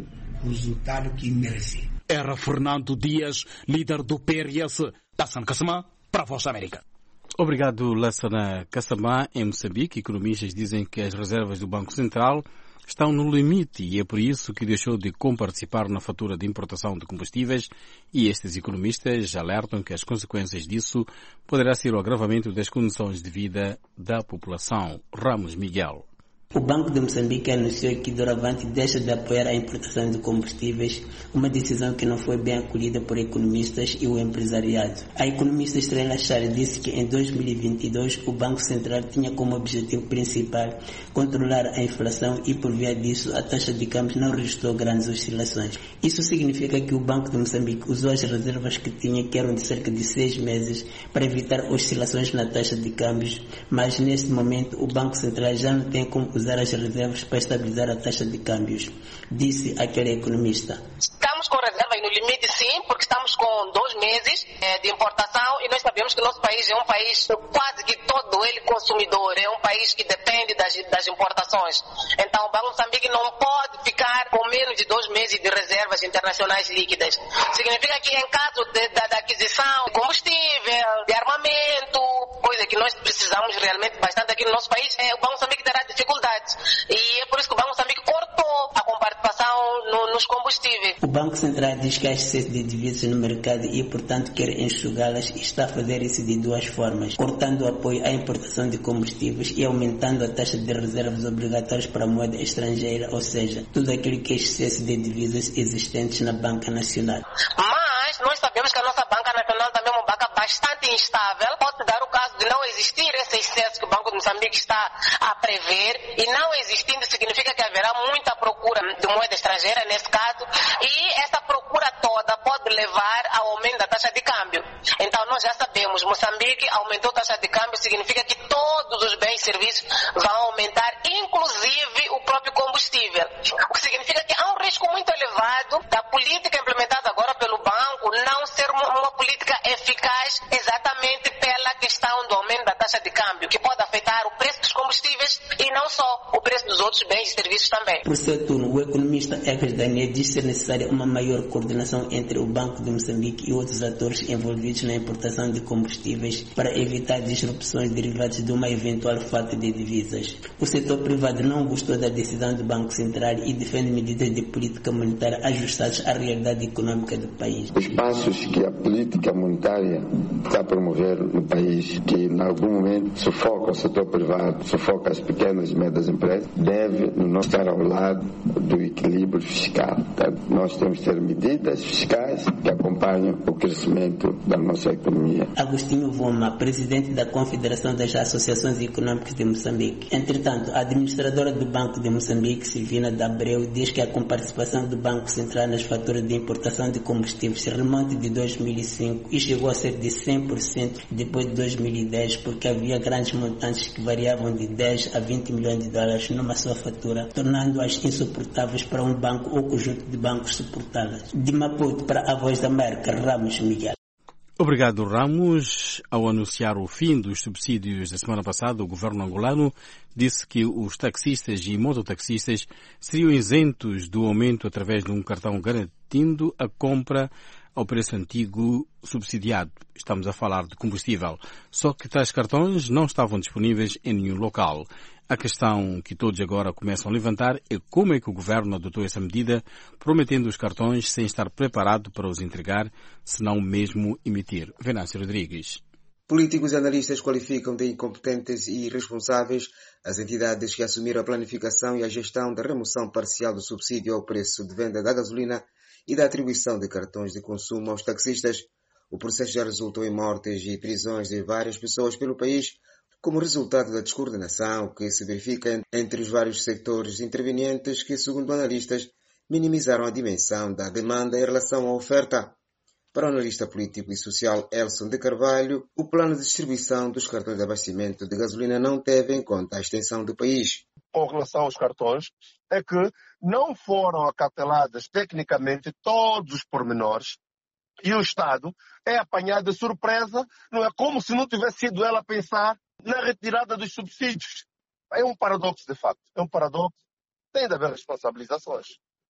o resultado que merecia. Era Fernando Dias, líder do PRS. Lassana Kassamá, para a Voz da América. Obrigado, Lassana Kassamá. Em Moçambique, economistas dizem que as reservas do Banco Central estão no limite e é por isso que deixou de comparticipar na fatura de importação de combustíveis, e estes economistas alertam que as consequências disso poderá ser o agravamento das condições de vida da população. Ramos Miguel. O Banco de Moçambique anunciou que doravante deixa de apoiar a importação de combustíveis, uma decisão que não foi bem acolhida por economistas e o empresariado. A economista Estrela Char disse que em 2022 o Banco Central tinha como objetivo principal controlar a inflação e, por via disso, a taxa de câmbio não registrou grandes oscilações. Isso significa que o Banco de Moçambique usou as reservas que tinha, que eram de cerca de 6 meses, para evitar oscilações na taxa de câmbios, mas neste momento o Banco Central já não tem como usar as reservas para estabilizar a taxa de câmbios, disse aquele economista. Estamos com reservas no limite, sim, porque estamos com 2 meses de importação e nós sabemos que o nosso país é um país quase que todo ele consumidor, é um país que depende das importações. Então o Banco de Moçambique não pode ficar com menos de 2 meses de reservas internacionais líquidas. Significa que em caso da aquisição de combustível, de armamento, coisa que nós precisamos realmente bastante aqui no nosso país, o Banco de Moçambique terá dificuldades. E é por isso que o Banco de Moçambique cortou a comparticipação nos combustíveis. O Banco Central diz que há excesso de divisas no mercado e, portanto, quer enxugá-las e está a fazer isso de 2 formas: cortando o apoio à importação de combustíveis e aumentando a taxa de reservas obrigatórias para a moeda estrangeira, ou seja, tudo aquilo que é excesso de divisas existentes na Banca Nacional. Mas nós sabemos que a nossa Banca Nacional também é uma banca bastante instável. Pode dar o caso de não existir esse excesso que o Banco de Moçambique está a prever, e não existindo significa que haverá muita procura de moeda estrangeira nesse caso, e essa procura toda pode levar ao aumento da taxa de câmbio. Então nós já sabemos, Moçambique aumentou a taxa de câmbio, significa que todos os bens e serviços vão aumentar, inclusive o próprio combustível. O que significa que há um risco muito elevado da política implementada agora pelo banco não ser uma política eficaz exatamente pela questão do aumento da taxa de câmbio, que pode afetar o preço dos combustíveis e não só o preço dos outros bens e serviços também. Por seu turno, o economista Egres Daniel diz ser necessária uma maior coordenação entre o Banco de Moçambique e outros atores envolvidos na importação de combustíveis para evitar disrupções derivadas de uma eventual falta de divisas. O setor privado não gostou da decisão do Banco Central e defende medidas de política monetária ajustadas à realidade econômica do país. Os passos que a política monetária está a promover no país, que em algum momento sufoca o setor privado, sufoca as pequenas e médias empresas, deve não estar ao lado do equilíbrio fiscal. Portanto, nós temos que ter medidas fiscais que acompanham o crescimento da nossa economia. Agostinho Voma, presidente da Confederação das Associações Econômicas de Moçambique. Entretanto, a administradora do Banco de Moçambique, Silvina de Abreu, diz que a comparticipação do Banco Central nas faturas de importação de combustíveis se remonta de 2005 e chegou a ser de 100% depois de 2010, porque havia grandes montantes que variavam de 10 a 20 milhões de dólares numa só fatura, tornando-as insuportáveis para um banco ou conjunto de bancos suportá-las. De Maputo para a Voz da América, Ramos Miguel. Obrigado, Ramos. Ao anunciar o fim dos subsídios da semana passada, o governo angolano disse que os taxistas e mototaxistas seriam isentos do aumento através de um cartão garantindo a compra ao preço antigo subsidiado. Estamos a falar de combustível. Só que tais cartões não estavam disponíveis em nenhum local. A questão que todos agora começam a levantar é como é que o governo adotou essa medida, prometendo os cartões sem estar preparado para os entregar, se não mesmo emitir. Venâncio Rodrigues. Políticos e analistas qualificam de incompetentes e irresponsáveis as entidades que assumiram a planificação e a gestão da remoção parcial do subsídio ao preço de venda da gasolina e da atribuição de cartões de consumo aos taxistas. O processo já resultou em mortes e prisões de várias pessoas pelo país, como resultado da descoordenação que se verifica entre os vários setores intervenientes que, segundo analistas, minimizaram a dimensão da demanda em relação à oferta. Para o analista político e social Elson de Carvalho, o plano de distribuição dos cartões de abastecimento de gasolina não teve em conta a extensão do país. Com relação aos cartões, é que não foram acateladas tecnicamente todos os pormenores e o Estado é apanhado de surpresa, não é como se não tivesse sido ela a pensar na retirada dos subsídios. É um paradoxo, de facto. É um paradoxo. Tem de haver responsabilizações.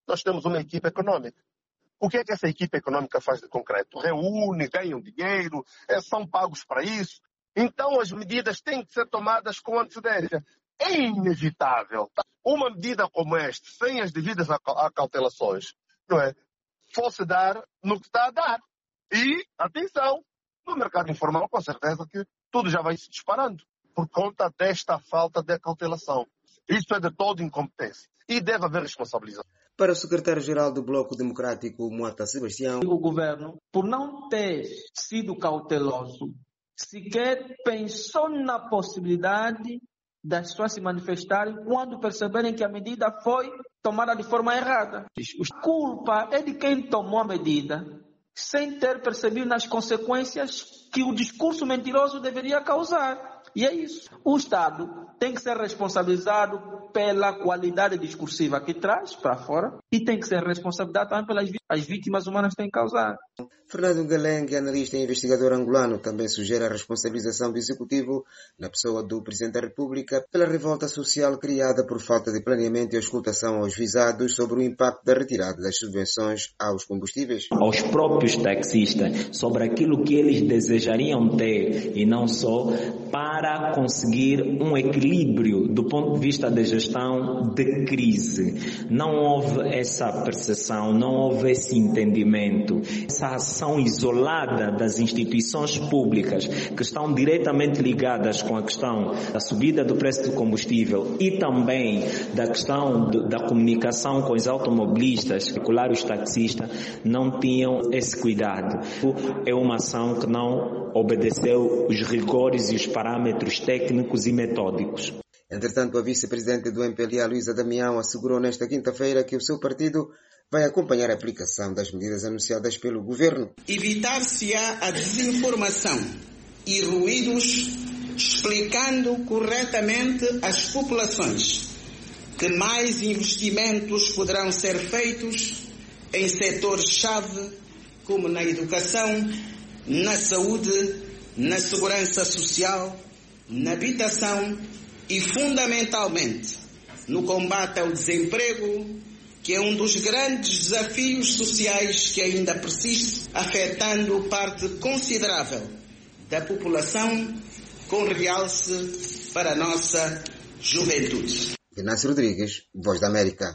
nós temos uma equipe econômica. O que é que essa equipe econômica faz de concreto? Reúne, ganham dinheiro, são pagos para isso. Então as medidas têm que ser tomadas com antecedência. É inevitável. Uma medida como esta, sem as devidas acautelações, não é? Fosse dar no que está a dar. E, atenção, no mercado informal, com certeza que tudo já vai se disparando por conta desta falta de acautelação. Isso é de toda incompetência e deve haver responsabilização. Para o secretário-geral do Bloco Democrático, Moata Sebastião, o governo, por não ter sido cauteloso, sequer pensou na possibilidade das pessoas se manifestarem quando perceberem que a medida foi tomada de forma errada. A culpa é de quem tomou a medida sem ter percebido nas consequências que o discurso mentiroso deveria causar. E é isso. O Estado tem que ser responsabilizado pela qualidade discursiva que traz para fora e tem que ser responsabilizado também pelas vítimas humanas que tem causado. Fernando Galengue, analista e investigador angolano, também sugere a responsabilização do Executivo, na pessoa do Presidente da República, pela revolta social criada por falta de planeamento e auscultação aos visados sobre o impacto da retirada das subvenções aos combustíveis. Aos próprios taxistas, sobre aquilo que eles desejariam ter e não só, para conseguir um equilíbrio do ponto de vista da gestão de crise. Não houve essa percepção, não houve esse entendimento, essa ação isolada das instituições públicas que estão diretamente ligadas com a questão da subida do preço do combustível e também da questão da comunicação com os automobilistas, em particular os taxistas, não tinham esse cuidado. É uma ação que não obedeceu os rigores e os parâmetros técnicos e metódicos. Entretanto, a vice-presidente do MPLA, Luísa Damião, assegurou nesta quinta-feira que o seu partido vai acompanhar a aplicação das medidas anunciadas pelo governo. Evitar-se-á a desinformação e ruídos, explicando corretamente às populações que mais investimentos poderão ser feitos em setores-chave, como na educação, na saúde, na segurança social, na habitação e, fundamentalmente, no combate ao desemprego, que é um dos grandes desafios sociais que ainda persiste, afetando parte considerável da população, com realce para a nossa juventude. Inácio Rodrigues, Voz da América.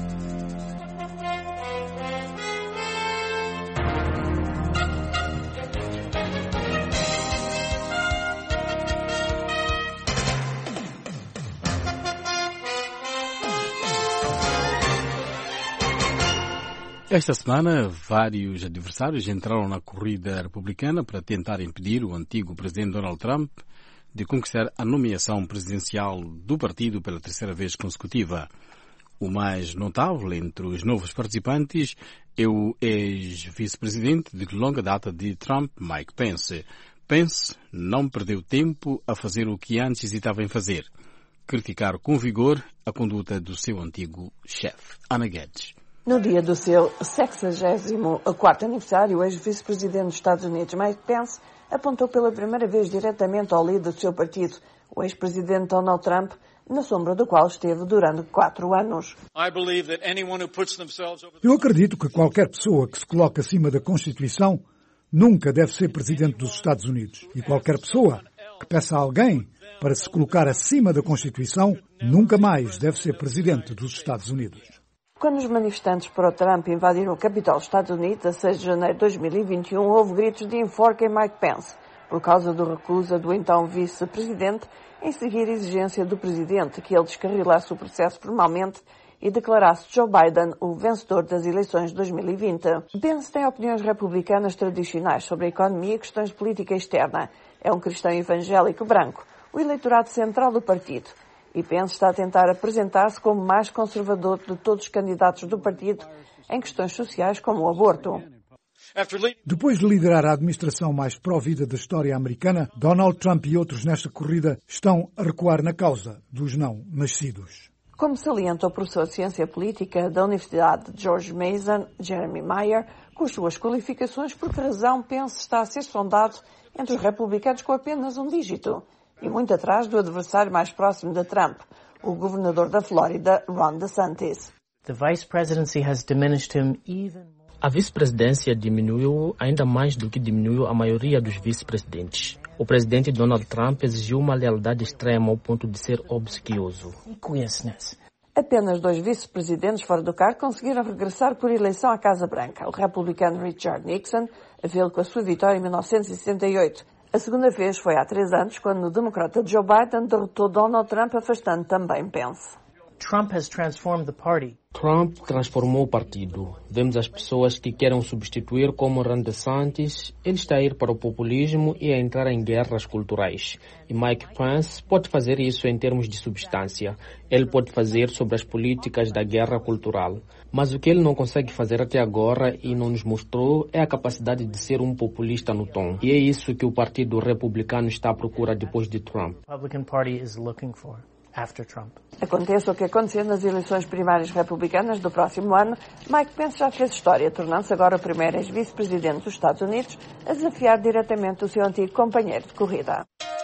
Esta semana, vários adversários entraram na corrida republicana para tentar impedir o antigo presidente Donald Trump de conquistar a nomeação presidencial do partido pela terceira vez consecutiva. O mais notável entre os novos participantes é o ex-vice-presidente de longa data de Trump, Mike Pence. Pence não perdeu tempo a fazer o que antes hesitava em fazer: criticar com vigor a conduta do seu antigo chefe. Ana Guedes. No dia do seu 64º aniversário, o ex-vice-presidente dos Estados Unidos, Mike Pence, apontou pela primeira vez diretamente ao líder do seu partido, o ex-presidente Donald Trump, na sombra do qual esteve durante 4 anos. Eu acredito que qualquer pessoa que se coloque acima da Constituição nunca deve ser presidente dos Estados Unidos. E qualquer pessoa que peça a alguém para se colocar acima da Constituição nunca mais deve ser presidente dos Estados Unidos. Quando os manifestantes pró-Trump invadiram o Capitólio dos Estados Unidos, a 6 de janeiro de 2021, houve gritos de enforquem Mike Pence, por causa do recusa do então vice-presidente em seguir a exigência do presidente que ele descarrilasse o processo formalmente e declarasse Joe Biden o vencedor das eleições de 2020. Pence tem opiniões republicanas tradicionais sobre a economia e questões de política externa. É um cristão evangélico branco, o eleitorado central do partido. E Pence está a tentar apresentar-se como mais conservador de todos os candidatos do partido em questões sociais como o aborto. Depois de liderar a administração mais pró-vida da história americana, Donald Trump e outros nesta corrida estão a recuar na causa dos não-nascidos. Como salienta o professor de Ciência Política da Universidade de George Mason, Jeremy Mayer, com as suas qualificações, por que razão Pence está a ser sondado entre os republicanos com apenas um dígito, e muito atrás do adversário mais próximo de Trump, o governador da Flórida, Ron DeSantis. A vice-presidência diminuiu ainda mais do que diminuiu a maioria dos vice-presidentes. O presidente Donald Trump exigiu uma lealdade extrema ao ponto de ser obsequioso. Apenas 2 vice-presidentes fora do cargo conseguiram regressar por eleição à Casa Branca. O republicano Richard Nixon veio com a sua vitória em 1968. A segunda vez foi há 3 anos, quando o democrata Joe Biden derrotou Donald Trump, afastando também Pence. Trump transformou o partido. Vemos as pessoas que querem substituir como Ron DeSantis. Ele está a ir para o populismo e a entrar em guerras culturais. E Mike Pence pode fazer isso em termos de substância. Ele pode fazer sobre as políticas da guerra cultural. Mas o que ele não consegue fazer até agora e não nos mostrou é a capacidade de ser um populista no tom. E é isso que o Partido Republicano está à procura depois de Trump. Aconteça o que acontecer nas eleições primárias republicanas do próximo ano, Mike Pence já fez história, tornando-se agora o primeiro ex-vice-presidente dos Estados Unidos a desafiar diretamente o seu antigo companheiro de corrida.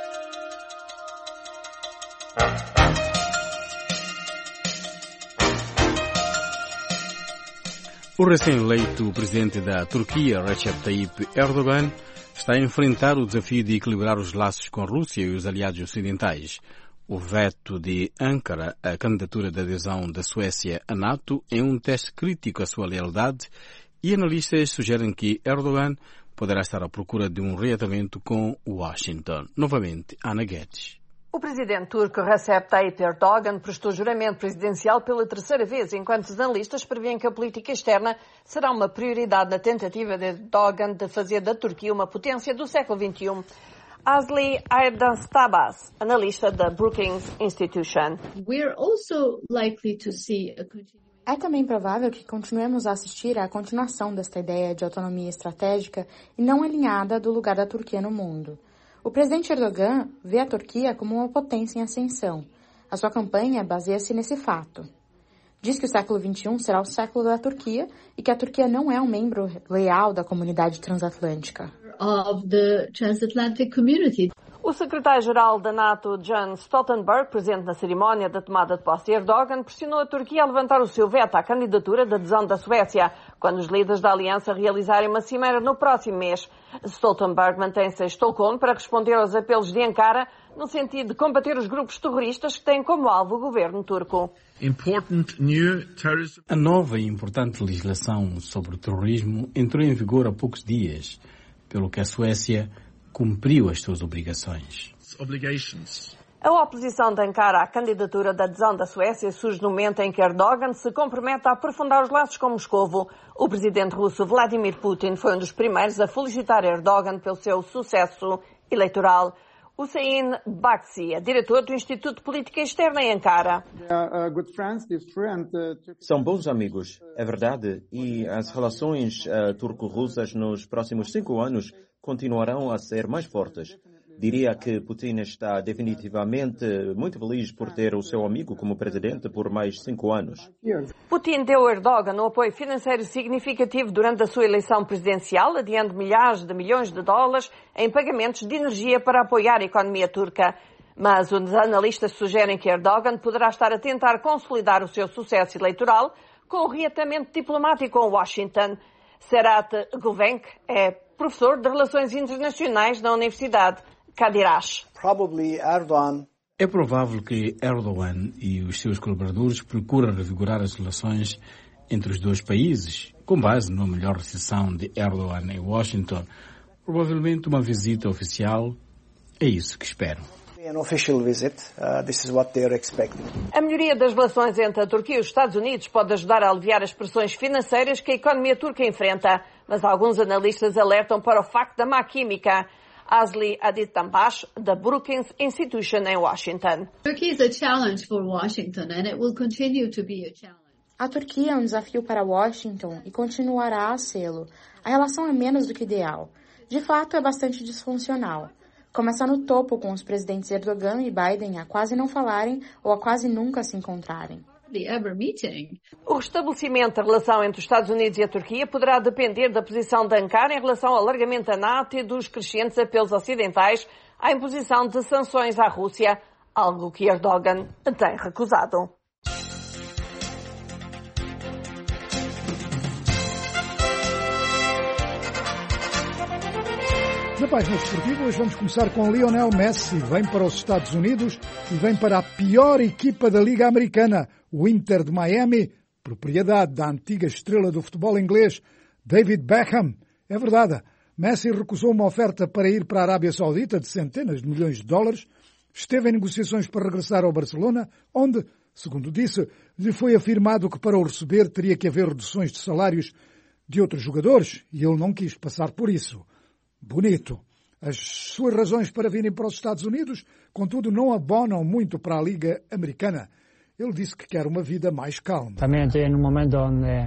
O recém-eleito presidente da Turquia, Recep Tayyip Erdogan, está a enfrentar o desafio de equilibrar os laços com a Rússia e os aliados ocidentais. O veto de Ankara à candidatura de adesão da Suécia à NATO é um teste crítico à sua lealdade e analistas sugerem que Erdogan poderá estar à procura de um reatamento com Washington. Novamente, Ana Guedes. O presidente turco Recep Tayyip Erdogan prestou juramento presidencial pela 3ª vez, enquanto os analistas prevêem que a política externa será uma prioridade na tentativa de Erdogan de fazer da Turquia uma potência do século XXI. Asli Aydanstabas, analista da Brookings Institution. É também provável que continuemos a assistir à continuação desta ideia de autonomia estratégica e não alinhada do lugar da Turquia no mundo. O presidente Erdogan vê a Turquia como uma potência em ascensão. A sua campanha baseia-se nesse fato. Diz que o século XXI será o século da Turquia e que a Turquia não é um membro leal da comunidade transatlântica. O secretário-geral da NATO, Jens Stoltenberg, presente na cerimónia da tomada de posse de Erdogan, pressionou a Turquia a levantar o seu veto à candidatura de adesão da Suécia, quando os líderes da aliança realizarem uma cimeira no próximo mês. Stoltenberg mantém-se em Estocolmo para responder aos apelos de Ankara, no sentido de combater os grupos terroristas que têm como alvo o governo turco. A nova e importante legislação sobre o terrorismo entrou em vigor há poucos dias, pelo que a Suécia cumpriu as suas obrigações. A oposição de Ankara à candidatura de adesão da Suécia surge no momento em que Erdogan se compromete a aprofundar os laços com Moscovo. O presidente russo Vladimir Putin foi um dos primeiros a felicitar Erdogan pelo seu sucesso eleitoral. Hussein Baksi é diretor do Instituto de Política Externa em Ankara. São bons amigos, é verdade, e as relações turco-russas nos próximos 5 anos continuarão a ser mais fortes. Diria que Putin está definitivamente muito feliz por ter o seu amigo como presidente por mais 5 anos. Putin deu a Erdogan um apoio financeiro significativo durante a sua eleição presidencial, adiando milhares de milhões de dólares em pagamentos de energia para apoiar a economia turca. Mas os analistas sugerem que Erdogan poderá estar a tentar consolidar o seu sucesso eleitoral com o reatamento diplomático com Washington. Serhat Guvenk é professor de Relações Internacionais na Universidade Kadirash. É provável que Erdogan e os seus colaboradores procuram revigorar as relações entre os dois países, com base numa melhor recepção de Erdogan em Washington. Provavelmente uma visita oficial, é isso que esperam. A melhoria das relações entre a Turquia e os Estados Unidos pode ajudar a aliviar as pressões financeiras que a economia turca enfrenta, mas alguns analistas alertam para o facto da má química. Asli Aditambas, da Brookings Institution em Washington. A Turquia é um desafio para Washington e continuará a sê-lo. A relação é menos do que ideal. De fato, é bastante disfuncional. Começa no topo, com os presidentes Erdogan e Biden a quase não falarem ou a quase nunca se encontrarem. O restabelecimento da relação entre os Estados Unidos e a Turquia poderá depender da posição de Ankara em relação ao alargamento da NATO e dos crescentes apelos ocidentais à imposição de sanções à Rússia, algo que Erdogan tem recusado. Na página desportiva, hoje vamos começar com Lionel Messi. Vem para os Estados Unidos e vem para a pior equipa da Liga Americana, o Inter de Miami, propriedade da antiga estrela do futebol inglês, David Beckham. É verdade, Messi recusou uma oferta para ir para a Arábia Saudita de centenas de milhões de dólares, esteve em negociações para regressar ao Barcelona, onde, segundo disse, lhe foi afirmado que para o receber teria que haver reduções de salários de outros jogadores e ele não quis passar por isso. Bonito. As suas razões para virem para os Estados Unidos, contudo, não abonam muito para a Liga Americana. Ele disse que quer uma vida mais calma. Também estou em um momento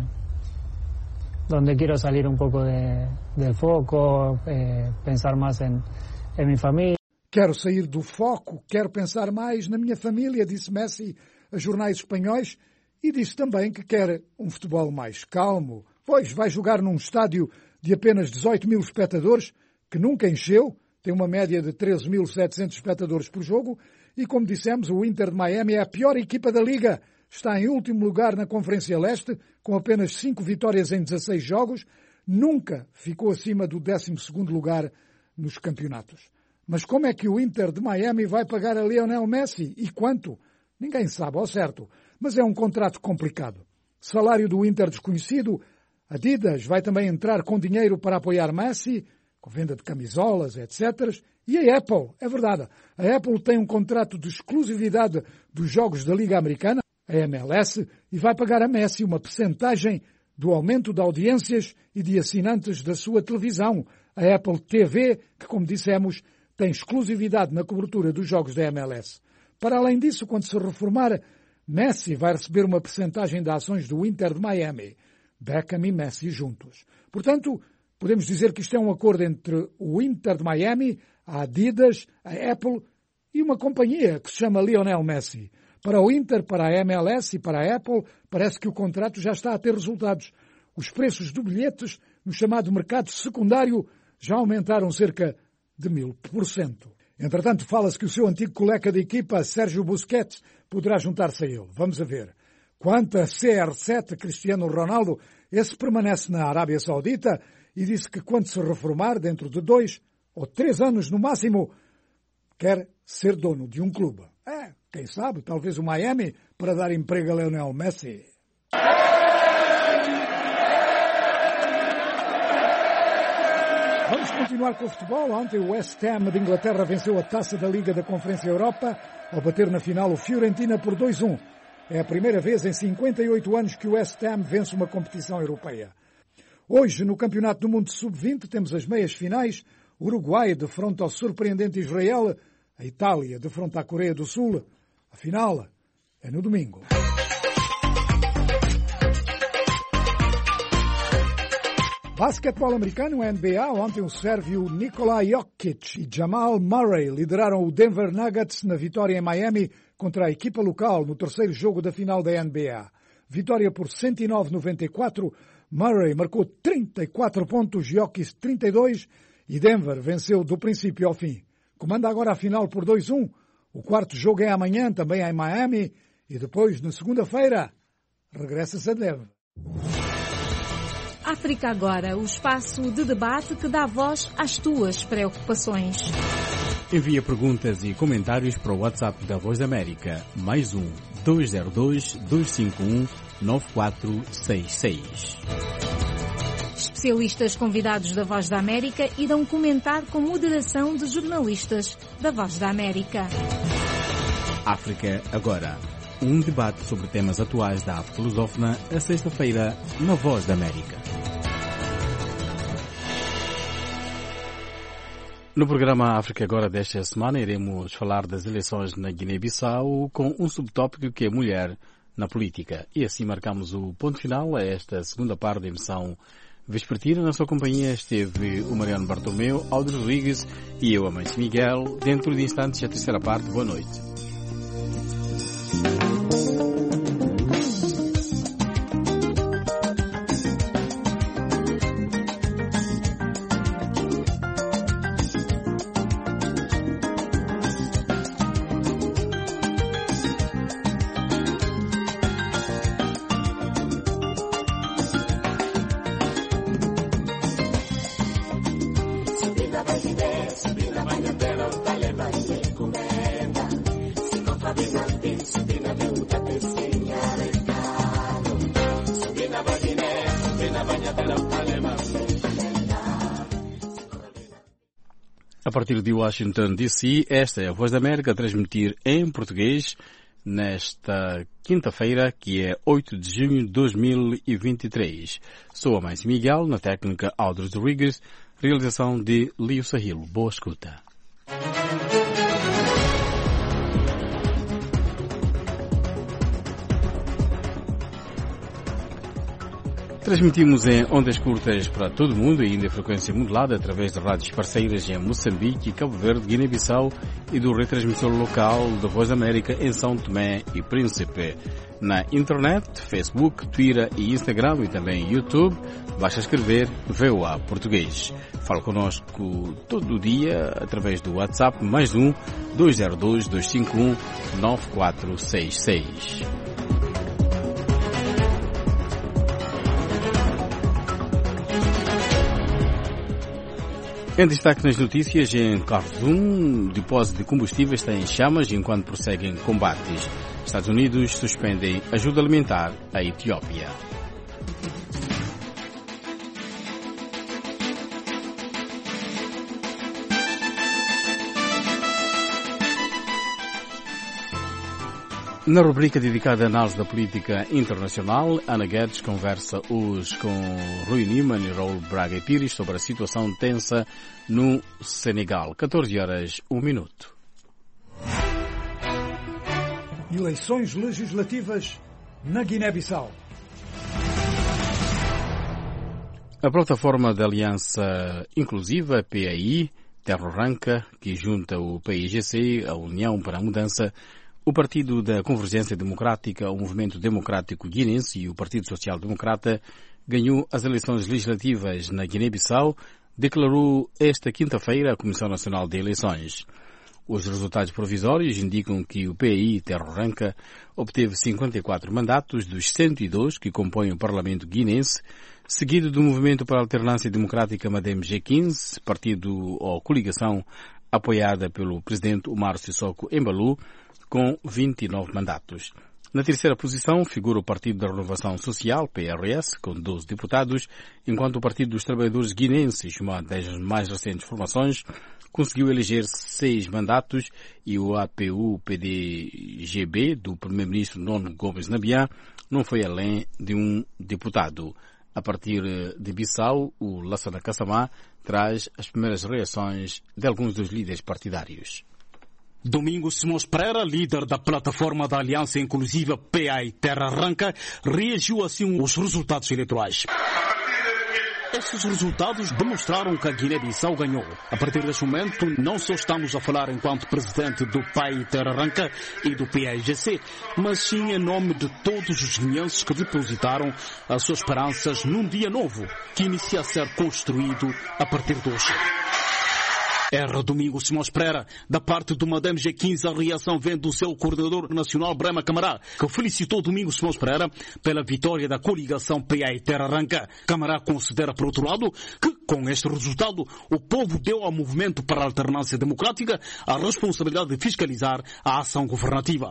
onde quero sair um pouco do foco, pensar mais em minha família. Quero sair do foco, quero pensar mais na minha família, disse Messi a jornais espanhóis, e disse também que quer um futebol mais calmo, pois vai jogar num estádio de apenas 18 mil espectadores, que nunca encheu, tem uma média de 13.700 espectadores por jogo, e como dissemos, o Inter de Miami é a pior equipa da Liga. Está em último lugar na Conferência Leste, com apenas 5 vitórias em 16 jogos, nunca ficou acima do 12º lugar nos campeonatos. Mas como é que o Inter de Miami vai pagar a Lionel Messi? E quanto? Ninguém sabe ao certo, mas é um contrato complicado. Salário do Inter desconhecido, Adidas vai também entrar com dinheiro para apoiar Messi, com venda de camisolas, etc. E a Apple, é verdade, a Apple tem um contrato de exclusividade dos jogos da Liga Americana, a MLS, e vai pagar a Messi uma percentagem do aumento de audiências e de assinantes da sua televisão, a Apple TV, que, como dissemos, tem exclusividade na cobertura dos jogos da MLS. Para além disso, quando se reformar, Messi vai receber uma percentagem de ações do Inter de Miami. Beckham e Messi juntos. Portanto, podemos dizer que isto é um acordo entre o Inter de Miami, a Adidas, a Apple e uma companhia que se chama Lionel Messi. Para o Inter, para a MLS e para a Apple, parece que o contrato já está a ter resultados. Os preços de bilhetes no chamado mercado secundário já aumentaram cerca de 1000%. Entretanto, fala-se que o seu antigo colega de equipa, Sérgio Busquets, poderá juntar-se a ele. Vamos a ver. Quanto a CR7, Cristiano Ronaldo, esse permanece na Arábia Saudita e disse que quando se reformar, dentro de 2 ou 3 anos no máximo, quer ser dono de um clube. Quem sabe, talvez o Miami, para dar emprego a Lionel Messi. Vamos continuar com o futebol. Ontem o West Ham de Inglaterra venceu a taça da Liga da Conferência Europa ao bater na final o Fiorentina por 2-1. É a primeira vez em 58 anos que o West Ham vence uma competição europeia. Hoje, no Campeonato do Mundo Sub-20, temos as meias finais. O Uruguai defronta ao surpreendente Israel, a Itália defronta a Coreia do Sul. A final é no domingo. Basquetebol americano, NBA, ontem o sérvio Nikola Jokic e Jamal Murray lideraram o Denver Nuggets na vitória em Miami contra a equipa local no terceiro jogo da final da NBA. Vitória por 109-94, Murray marcou 34 pontos, Jokic 32 e Denver venceu do princípio ao fim. Comanda agora a final por 2-1. O quarto jogo é amanhã, também em Miami, e depois, na segunda-feira, regressa-se a Denver. África Agora, o espaço de debate que dá voz às tuas preocupações. Envia perguntas e comentários para o WhatsApp da Voz da América, +1 202 251 9466. Especialistas convidados da Voz da América irão comentar com moderação de jornalistas da Voz da América. África Agora. Um debate sobre temas atuais da África lusófona, a sexta-feira, na Voz da América. No programa África Agora desta semana, iremos falar das eleições na Guiné-Bissau com um subtópico que é mulher na política. E assim marcamos o ponto final a esta segunda parte da emissão vespertina. Na sua companhia esteve o Mariano Bartolomeu, Aldo Rodrigues e eu, Amante Miguel. Dentro de instantes, a terceira parte. Boa noite. Presidente. A partir de Washington, D.C., esta é a Voz da América a transmitir em português nesta quinta-feira, que é 8 de junho de 2023. Sou a Mãe Miguel, na técnica Aldros Rodrigues, realização de Lio Sahilo. Boa escuta. Transmitimos em ondas curtas para todo o mundo e ainda em frequência modulada através de rádios parceiras em Moçambique, Cabo Verde, Guiné-Bissau e do retransmissor local da Voz da América em São Tomé e Príncipe. Na internet, Facebook, Twitter e Instagram e também YouTube, basta escrever VOA Português. Fale connosco todo o dia através do WhatsApp +1 202 251 9466. Em destaque nas notícias, em Khartoum, depósito de combustíveis está em chamas enquanto prosseguem combates. Estados Unidos suspendem ajuda alimentar à Etiópia. Na rubrica dedicada à análise da política internacional, Ana Guedes conversa hoje com Rui Niemann e Raul Braga Pires sobre a situação tensa no Senegal. 14h01. Eleições legislativas na Guiné-Bissau. A plataforma da Aliança Inclusiva, PAI, Terra Ranca, que junta o PAIGC, a União para a Mudança, o Partido da Convergência Democrática, o Movimento Democrático Guinense e o Partido Social Democrata ganhou as eleições legislativas na Guiné-Bissau, declarou esta quinta-feira a Comissão Nacional de Eleições. Os resultados provisórios indicam que o PAI Terra Ranca obteve 54 mandatos dos 102 que compõem o Parlamento guinense, seguido do Movimento para a Alternância Democrática Madem G15, partido ou coligação apoiada pelo presidente Umaro Sissoko Embalou, com 29 mandatos. Na terceira posição figura o Partido da Renovação Social, PRS, com 12 deputados, enquanto o Partido dos Trabalhadores Guinenses, uma das mais recentes formações, conseguiu eleger 6 mandatos e o APU-PDGB, do primeiro-ministro Nono Gomes Nabian, não foi além de um deputado. A partir de Bissau, o Lassana Kassamá traz as primeiras reações de alguns dos líderes partidários. Domingos Simões Pereira, líder da plataforma da Aliança Inclusiva PAI Terra Ranca, reagiu assim aos resultados eleitorais. Estes resultados demonstraram que a Guiné-Bissau ganhou. A partir deste momento, não só estamos a falar enquanto presidente do PAI Terra Ranca e do PAIGC, mas sim em nome de todos os guineenses que depositaram as suas esperanças num dia novo, que inicia a ser construído a partir de hoje. Era Domingos Simões Pereira. Da parte do Madem G15, a reação vem do seu coordenador nacional, Brema Camará, que felicitou Domingos Simões Pereira pela vitória da coligação PAI Terra Ranca. Camará considera, por outro lado, que com este resultado, o povo deu ao Movimento para a Alternância Democrática a responsabilidade de fiscalizar a ação governativa.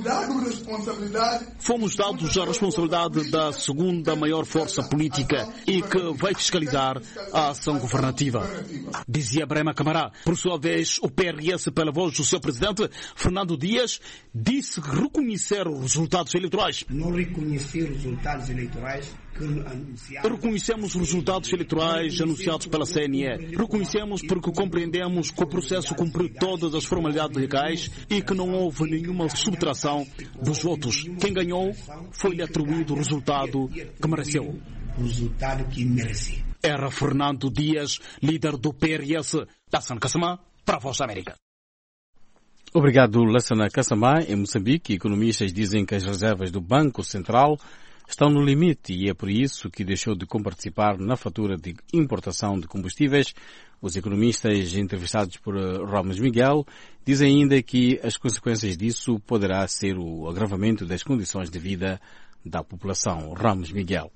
Fomos dados a responsabilidade da segunda maior força política e que vai fiscalizar a ação governativa, dizia Brema Camará. Por sua vez, o PRS, pela voz do seu presidente, Fernando Dias, disse reconhecer os resultados eleitorais. Não reconheci os resultados eleitorais que anunciaram. Reconhecemos os resultados eleitorais anunciados pela CNE. Reconhecemos porque compreendemos que o processo cumpriu todas as formalidades legais e que não houve nenhuma subtração dos votos. Quem ganhou foi-lhe atribuído o resultado que mereceu. O resultado que merecia. Era Fernando Dias, líder do PRS. Lassana Kassamá, para a Voz da América. Obrigado, Lassana Kassamá. Em Moçambique, economistas dizem que as reservas do Banco Central estão no limite e é por isso que deixou de comparticipar na fatura de importação de combustíveis. Os economistas entrevistados por Ramos Miguel dizem ainda que as consequências disso poderá ser o agravamento das condições de vida da população. Ramos Miguel.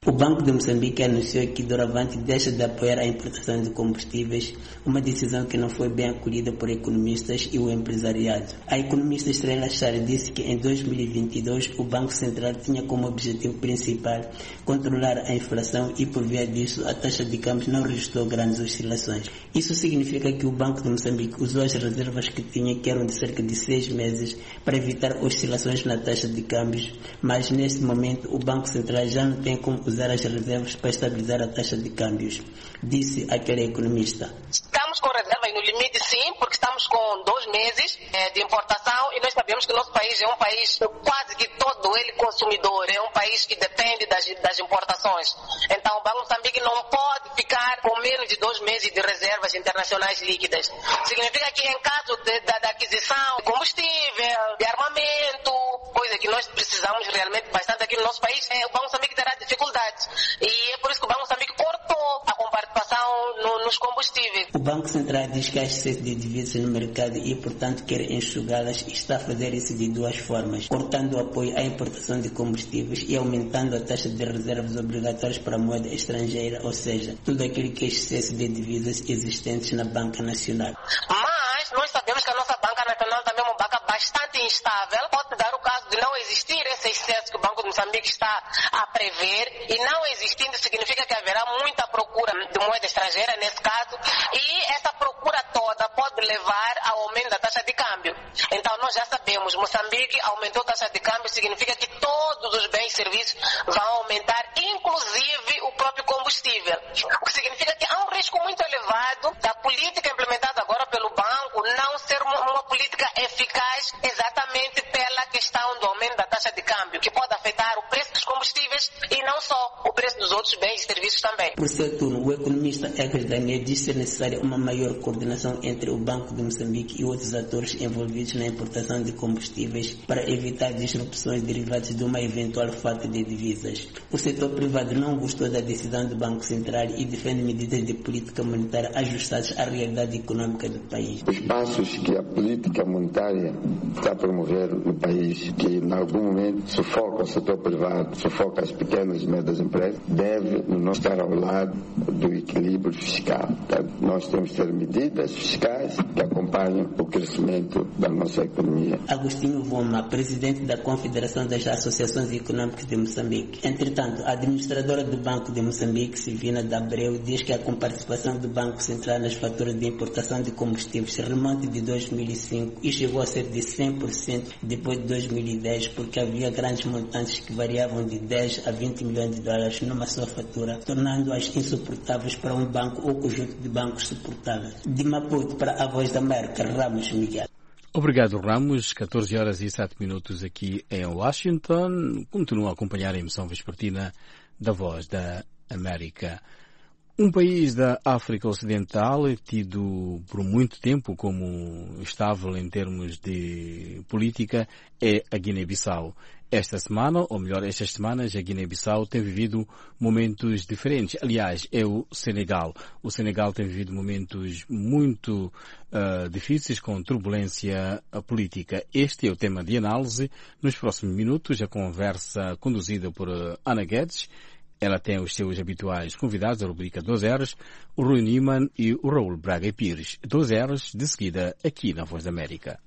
O Banco de Moçambique anunciou que doravante deixa de apoiar a importação de combustíveis, uma decisão que não foi bem acolhida por economistas e o empresariado. A economista Estrela Char disse que em 2022 o Banco Central tinha como objetivo principal controlar a inflação e por via disso a taxa de câmbio não registrou grandes oscilações. Isso significa que o Banco de Moçambique usou as reservas que tinha, que eram de cerca de 6 meses, para evitar oscilações na taxa de câmbios, mas neste momento o Banco Central já não tem como usar as reservas para estabilizar a taxa de câmbios, disse aquele economista. Estamos com reservas no limite, sim, porque estamos com 2 meses de importação e nós sabemos que o nosso país é um país quase que todo ele consumidor, é um país que depende das importações. Então o Banco de Moçambique não pode ficar com menos de 2 meses de reservas internacionais líquidas. Significa que em caso da aquisição de combustível, de armamento, coisa que nós precisamos realmente bastante aqui no nosso país, o Banco de Moçambique terá dificuldades. E é por isso que o Banco de Moçambique cortou a participação nos combustíveis. O Banco Central diz que há excesso de divisas no mercado e, portanto, quer enxugá-las e está a fazer isso de 2 formas, cortando o apoio à importação de combustíveis e aumentando a taxa de reservas obrigatórias para a moeda estrangeira, ou seja, tudo aquilo que é excesso de divisas existentes na Banca Nacional. Mas nós sabemos que a nossa Banca Nacional também é uma banca bastante instável. Pode dar o caso de não existir esse excesso que o Banco de Moçambique está a prever, e não existindo significa que haverá muita procura de moeda estrangeira nesse caso, e essa procura toda pode levar ao aumento da taxa de câmbio. Então nós já sabemos, Moçambique aumentou a taxa de câmbio, significa que todos os bens e serviços vão aumentar, inclusive o próprio combustível. O que significa que há um risco muito elevado da política implementada agora pelo banco não ser uma política eficaz exatamente pela questão do aumento da taxa de câmbio, que pode afetar o preço dos combustíveis e não só o preço dos outros bens e serviços também. Por seu turno, o economista Ecos Daniel disse ser necessária uma maior coordenação entre o Banco de Moçambique e outros atores envolvidos na importação de combustíveis para evitar disrupções derivadas de uma eventual falta de divisas. O setor privado não gostou da decisão do Banco Central e defende medidas de política monetária ajustadas à realidade econômica do país. Os passos que a política monetária está a promover no país, que em algum momento sufoca o setor privado, sufoca as pequenas e médias empresas, deve não estar ao lado do equilíbrio fiscal. Portanto, nós temos que ter medidas fiscais que acompanhem o crescimento da nossa economia. Agostinho Voma, presidente da Confederação das Associações Econômicas de Moçambique. Entretanto, a administradora do Banco de Moçambique, Silvina de Abreu, diz que a comparticipação do Banco Central nas faturas de importação de combustíveis remonta de 2005 e chegou a ser de 100% depois de 2010, porque havia grandes montantes que variavam de 10 a 20 milhões de dólares numa só fatura, tornando-as insuportáveis para um banco ou conjunto de bancos suportáveis. De Maputo para a Voz da América, Ramos Miguel. Obrigado, Ramos. 14 horas e 7 minutos aqui em Washington. Continua a acompanhar a emissão vespertina da Voz da América. Um país da África Ocidental tido por muito tempo como estável em termos de política é a Guiné-Bissau. Esta semana, ou melhor, estas semanas, a Guiné-Bissau tem vivido momentos diferentes. Aliás, é o Senegal. O Senegal tem vivido momentos muito difíceis, com turbulência política. Este é o tema de análise. Nos próximos minutos, a conversa conduzida por Ana Guedes. Ela tem os seus habituais convidados da rubrica 2 R's, o Rui Niemann e o Raul Braga Pires. 2 R's de seguida aqui na Voz da América.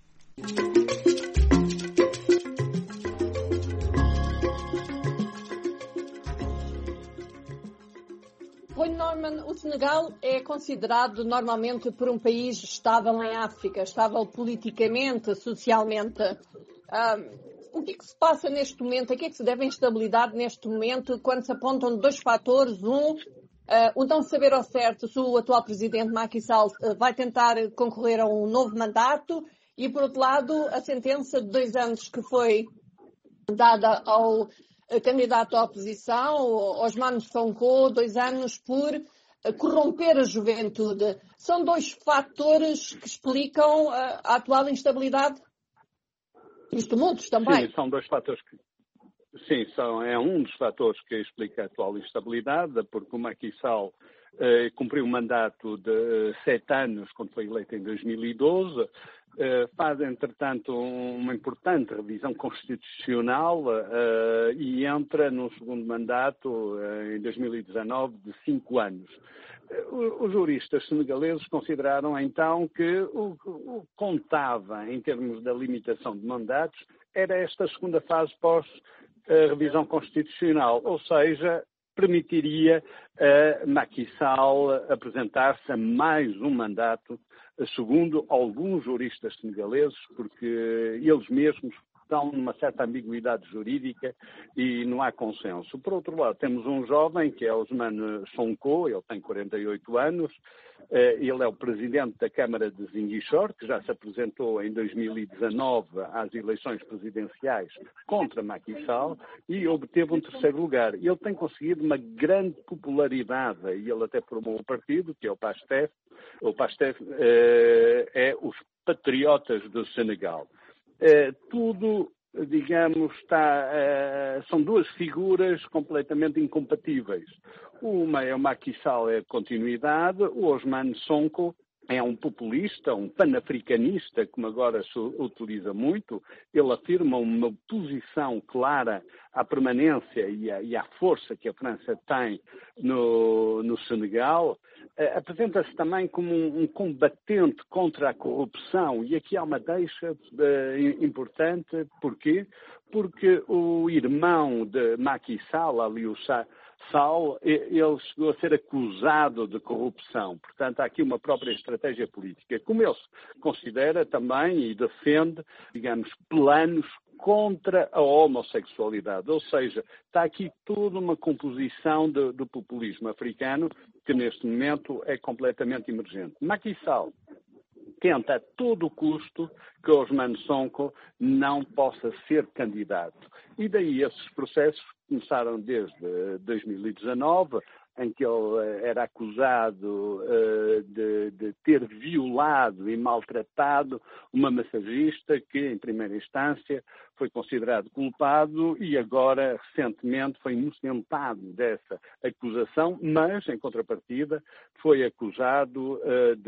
Oi, Norman, o Senegal é considerado normalmente por um país estável em África, estável politicamente, socialmente. O que é que se passa neste momento? A que é que se deve a instabilidade neste momento quando se apontam 2 fatores? O não saber ao certo se o atual presidente Macky Sall vai tentar concorrer a um novo mandato e, por outro lado, a sentença de 2 anos que foi dada ao candidato à oposição, Ousmane Sonko, 2 anos por corromper a juventude. São 2 fatores que explicam a atual instabilidade? E os tumultos também. Sim, são 2 fatores que... Sim, é um dos fatores que explica a atual instabilidade, porque o Macky Sall cumpriu um mandato de 7 anos, quando foi eleito em 2012, faz, entretanto, uma importante revisão constitucional e entra num segundo mandato em 2019 de 5 anos. Os juristas senegaleses consideraram então que o que contava em termos da limitação de mandatos era esta segunda fase pós-revisão constitucional, ou seja, permitiria a Macky Sall apresentar-se a mais um mandato, segundo alguns juristas senegaleses, porque eles mesmos estão numa certa ambiguidade jurídica e não há consenso. Por outro lado, temos um jovem que é Ousmane Sonko, ele tem 48 anos, ele é o presidente da Câmara de Ziguinchor, que já se apresentou em 2019 às eleições presidenciais contra Macky Sall e obteve um terceiro lugar. Ele tem conseguido uma grande popularidade e ele até formou um partido, que é o PASTEF. O PASTEF é os Patriotas do Senegal. Tudo, digamos, são duas figuras completamente incompatíveis. Uma é o Macky Sall, é a continuidade, o Ousmane Sonko é um populista, um panafricanista, como agora se utiliza muito. Ele afirma uma posição clara à permanência e à força que a França tem no Senegal. Apresenta-se também como um combatente contra a corrupção. E aqui há uma deixa importante. Porquê? Porque o irmão de Macky Sall, Aliou Sall, ele chegou a ser acusado de corrupção. Portanto, há aqui uma própria estratégia política. Como ele se considera também e defende, digamos, planos contra a homossexualidade. Ou seja, está aqui toda uma composição do populismo africano que neste momento é completamente emergente. Macky Sall tenta a todo custo que Ousmane Sonko não possa ser candidato. E daí esses processos começaram desde 2019, em que ele era acusado de ter violado e maltratado uma massagista que, em primeira instância, foi considerado culpado e agora, recentemente, foi inocentado dessa acusação, mas, em contrapartida, foi acusado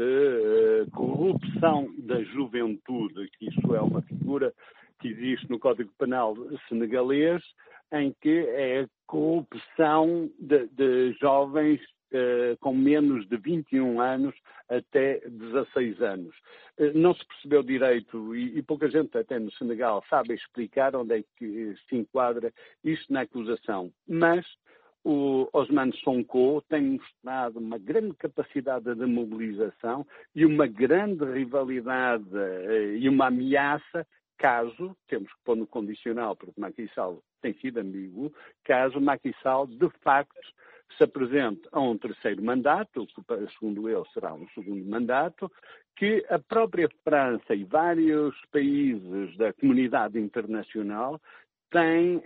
de corrupção da juventude, que isso é uma figura que existe no Código Penal senegalês, em que é a corrupção de jovens com menos de 21 anos até 16 anos. Não se percebeu direito, e pouca gente até no Senegal sabe explicar onde é que se enquadra isto na acusação. Mas o Ousmane Sonko tem mostrado uma grande capacidade de mobilização e uma grande rivalidade e uma ameaça, caso, temos que pôr no condicional, porque Macky Sall tem sido ambíguo, caso Macky Sall, de facto, se apresente a um terceiro mandato, que, segundo ele, será um segundo mandato, que a própria França e vários países da comunidade internacional têm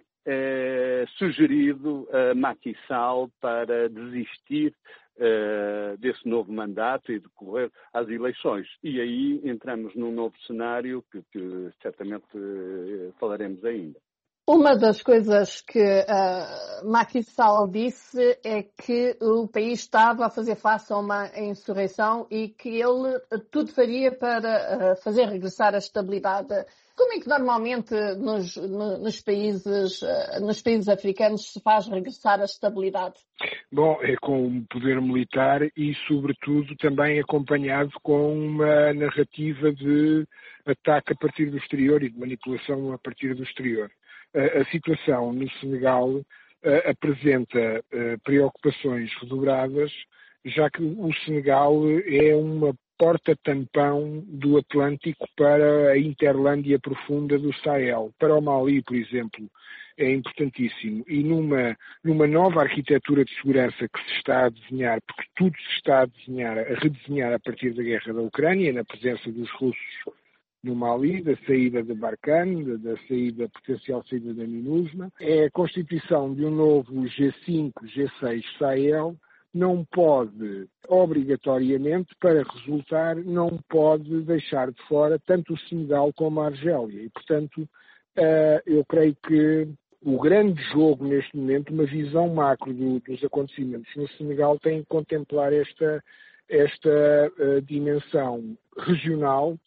sugerido a Macky Sall para desistir desse novo mandato e decorrer às eleições. E aí entramos num novo cenário que certamente falaremos ainda. Uma das coisas que Macky Sall disse é que o país estava a fazer face a uma insurreição e que ele tudo faria para fazer regressar a estabilidade. Como é que normalmente nos países africanos se faz regressar a estabilidade? Bom, é com o poder militar e, sobretudo, também acompanhado com uma narrativa de ataque a partir do exterior e de manipulação a partir do exterior. A situação no Senegal apresenta preocupações redobradas, já que o Senegal é uma porta-tampão do Atlântico para a interlândia profunda do Sahel. Para o Mali, por exemplo, é importantíssimo. E numa nova arquitetura de segurança que se está a desenhar, porque tudo se está a redesenhar a partir da guerra da Ucrânia, na presença dos russos no Mali, da saída de Barkhane, da potencial saída da MINUSMA, é a constituição de um novo G5, G6 Sahel, não pode, obrigatoriamente, para resultar, não pode deixar de fora tanto o Senegal como a Argélia. E, portanto, eu creio que o grande jogo neste momento, uma visão macro dos acontecimentos no Senegal, tem que contemplar esta dimensão regional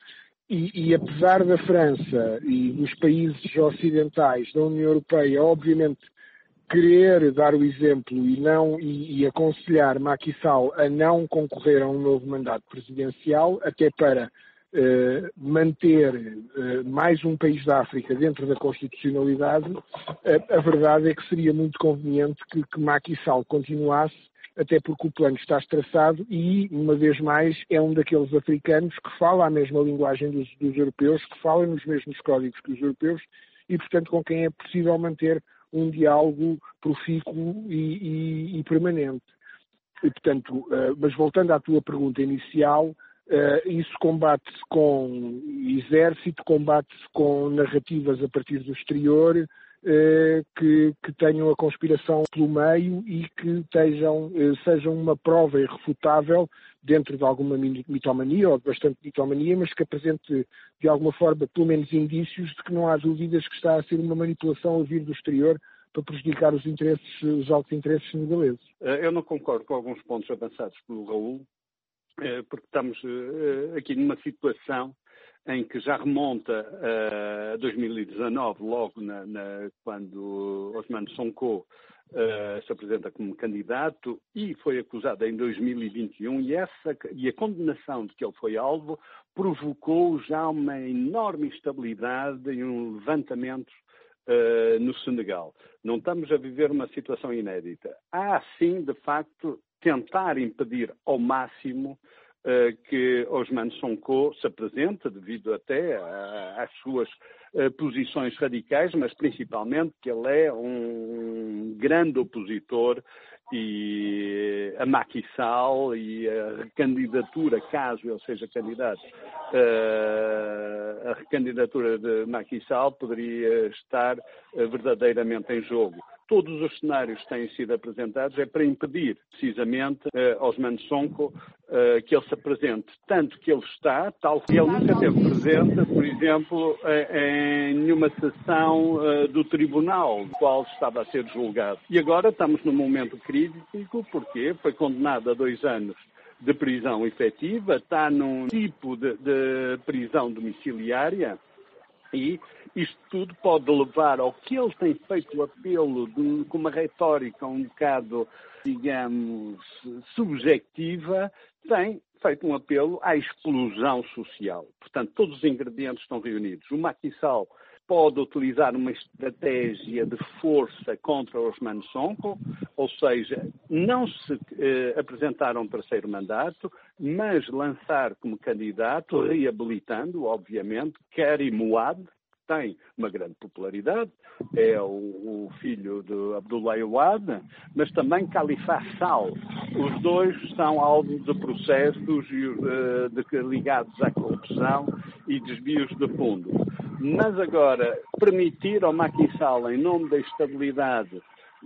E apesar da França e dos países ocidentais da União Europeia, obviamente, querer dar o exemplo e aconselhar Macky Sall a não concorrer a um novo mandato presidencial, até para manter mais um país da África dentro da constitucionalidade, a verdade é que seria muito conveniente que Macky Sall continuasse, até porque o plano está traçado e, uma vez mais, é um daqueles africanos que fala a mesma linguagem dos europeus, que fala nos mesmos códigos que os europeus e, portanto, com quem é possível manter um diálogo profícuo e permanente. E, portanto, mas voltando à tua pergunta inicial, isso combate-se com exército, combate-se com narrativas a partir do exterior, que tenham a conspiração pelo meio e que sejam uma prova irrefutável dentro de alguma mitomania ou de bastante mitomania, mas que apresente de alguma forma pelo menos indícios de que não há dúvidas que está a ser uma manipulação a vir do exterior para prejudicar os altos interesses senegaleses. Eu não concordo com alguns pontos avançados pelo Raul, porque estamos aqui numa situação em que já remonta a 2019, logo quando Ousmane Sonko se apresenta como candidato e foi acusado em 2021 e a condenação de que ele foi alvo provocou já uma enorme instabilidade e um levantamento no Senegal. Não estamos a viver uma situação inédita. Há, sim, de facto, tentar impedir ao máximo que Ousmane Sonko se apresente, devido até às suas posições radicais, mas principalmente que ele é um grande opositor e a Macky Sall e a recandidatura, caso ele seja candidato, a recandidatura de Macky Sall poderia estar verdadeiramente em jogo. Todos os cenários que têm sido apresentados é para impedir, precisamente, Ousmane Sonko que ele se apresente. Tanto que ele está, tal que ele nunca esteve presente, por exemplo, em nenhuma sessão do tribunal, do qual estava a ser julgado. E agora estamos num momento crítico, porque foi condenado a 2 anos de prisão efetiva, está num tipo de prisão domiciliária. E isto tudo pode levar ao que ele tem feito o apelo com uma retórica um bocado, digamos, subjetiva, tem feito um apelo à explosão social. Portanto, todos os ingredientes estão reunidos. O Macky Sall pode utilizar uma estratégia de força contra Ousmane Sonko, ou seja, não se apresentar a um terceiro mandato, mas lançar como candidato, reabilitando, obviamente, Karim Wade, que tem uma grande popularidade, é o filho de Abdoulaye Wade, mas também Khalifa Sall. Os dois são alvo de processos ligados à corrupção e desvios de fundo. Mas agora, permitir ao Macky Sall, em nome da estabilidade,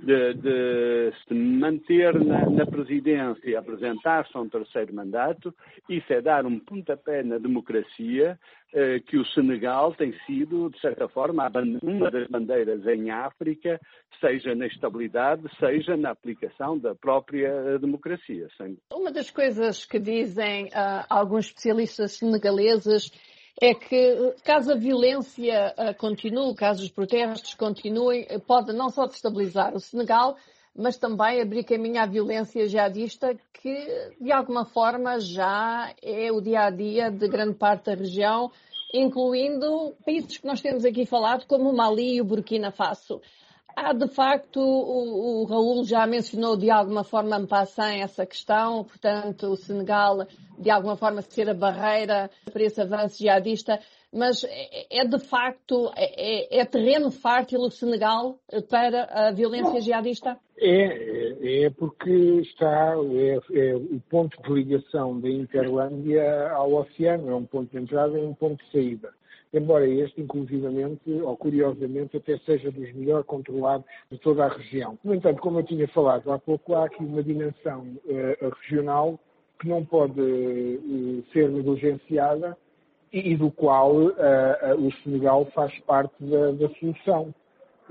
de se manter na presidência e apresentar-se a um terceiro mandato, isso é dar um pontapé na democracia que o Senegal tem sido, de certa forma, uma das bandeiras em África, seja na estabilidade, seja na aplicação da própria democracia. Uma das coisas que dizem alguns especialistas senegaleses é que, caso a violência continue, caso os protestos continuem, pode não só destabilizar o Senegal, mas também abrir caminho à violência jihadista, que, de alguma forma, já é o dia-a-dia de grande parte da região, incluindo países que nós temos aqui falado, como o Mali e o Burkina Faso. Há, de facto, o Raul já mencionou de alguma forma en passant essa questão, portanto, o Senegal, de alguma forma, ser a barreira para esse avanço jihadista, mas é de facto, é terreno fértil o Senegal para a violência jihadista? É porque está o ponto de ligação da Interlândia ao oceano, é um ponto de entrada e um ponto de saída. Embora este, inclusivamente, ou curiosamente, até seja dos melhor controlados de toda a região. No entanto, como eu tinha falado há pouco, há aqui uma dimensão regional que não pode ser negligenciada e do qual o Senegal faz parte da solução.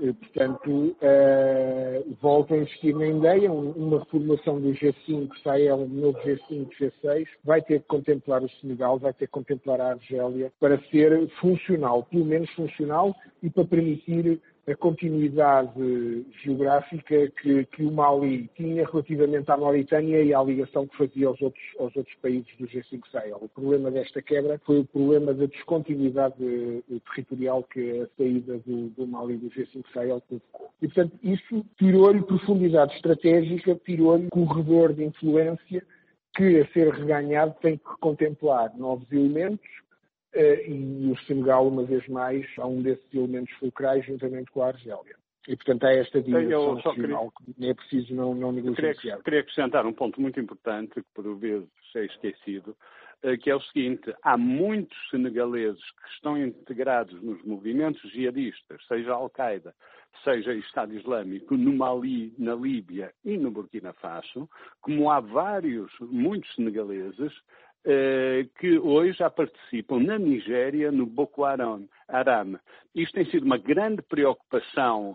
Portanto, volto a insistir na ideia, uma reformulação do G5, Sahel, um novo G5, G6, vai ter que contemplar o Senegal, vai ter que contemplar a Argélia, para ser funcional, pelo menos funcional, e para permitir a continuidade geográfica que o Mali tinha relativamente à Mauritânia e à ligação que fazia aos outros países do G5 Sahel. O problema desta quebra foi o problema da descontinuidade territorial que a saída do Mali do G5 Sahel provocou. E, portanto, isso tirou-lhe profundidade estratégica, tirou-lhe corredor de influência que, a ser reganhado, tem que contemplar novos elementos. E o Senegal, uma vez mais, há um desses elementos fulcrais juntamente com a Argélia. E, portanto, há esta dimensão nacional que é preciso não negligenciar. Queria acrescentar um ponto muito importante, que por vezes é esquecido, que é o seguinte: há muitos senegaleses que estão integrados nos movimentos jihadistas, seja Al-Qaeda, seja Estado Islâmico, no Mali, na Líbia e no Burkina Faso, como há muitos senegaleses que hoje já participam na Nigéria, no Boko Haram. Isto tem sido uma grande preocupação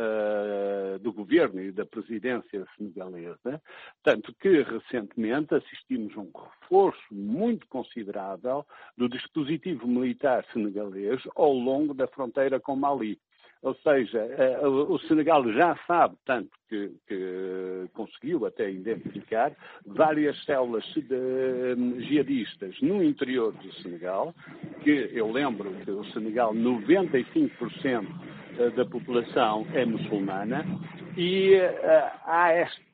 do governo e da presidência senegalesa, tanto que recentemente assistimos a um reforço muito considerável do dispositivo militar senegalês ao longo da fronteira com Mali. Ou seja, o Senegal já sabe, tanto que conseguiu até identificar várias células jihadistas no interior do Senegal, que eu lembro que o Senegal, 95% da população é muçulmana, e há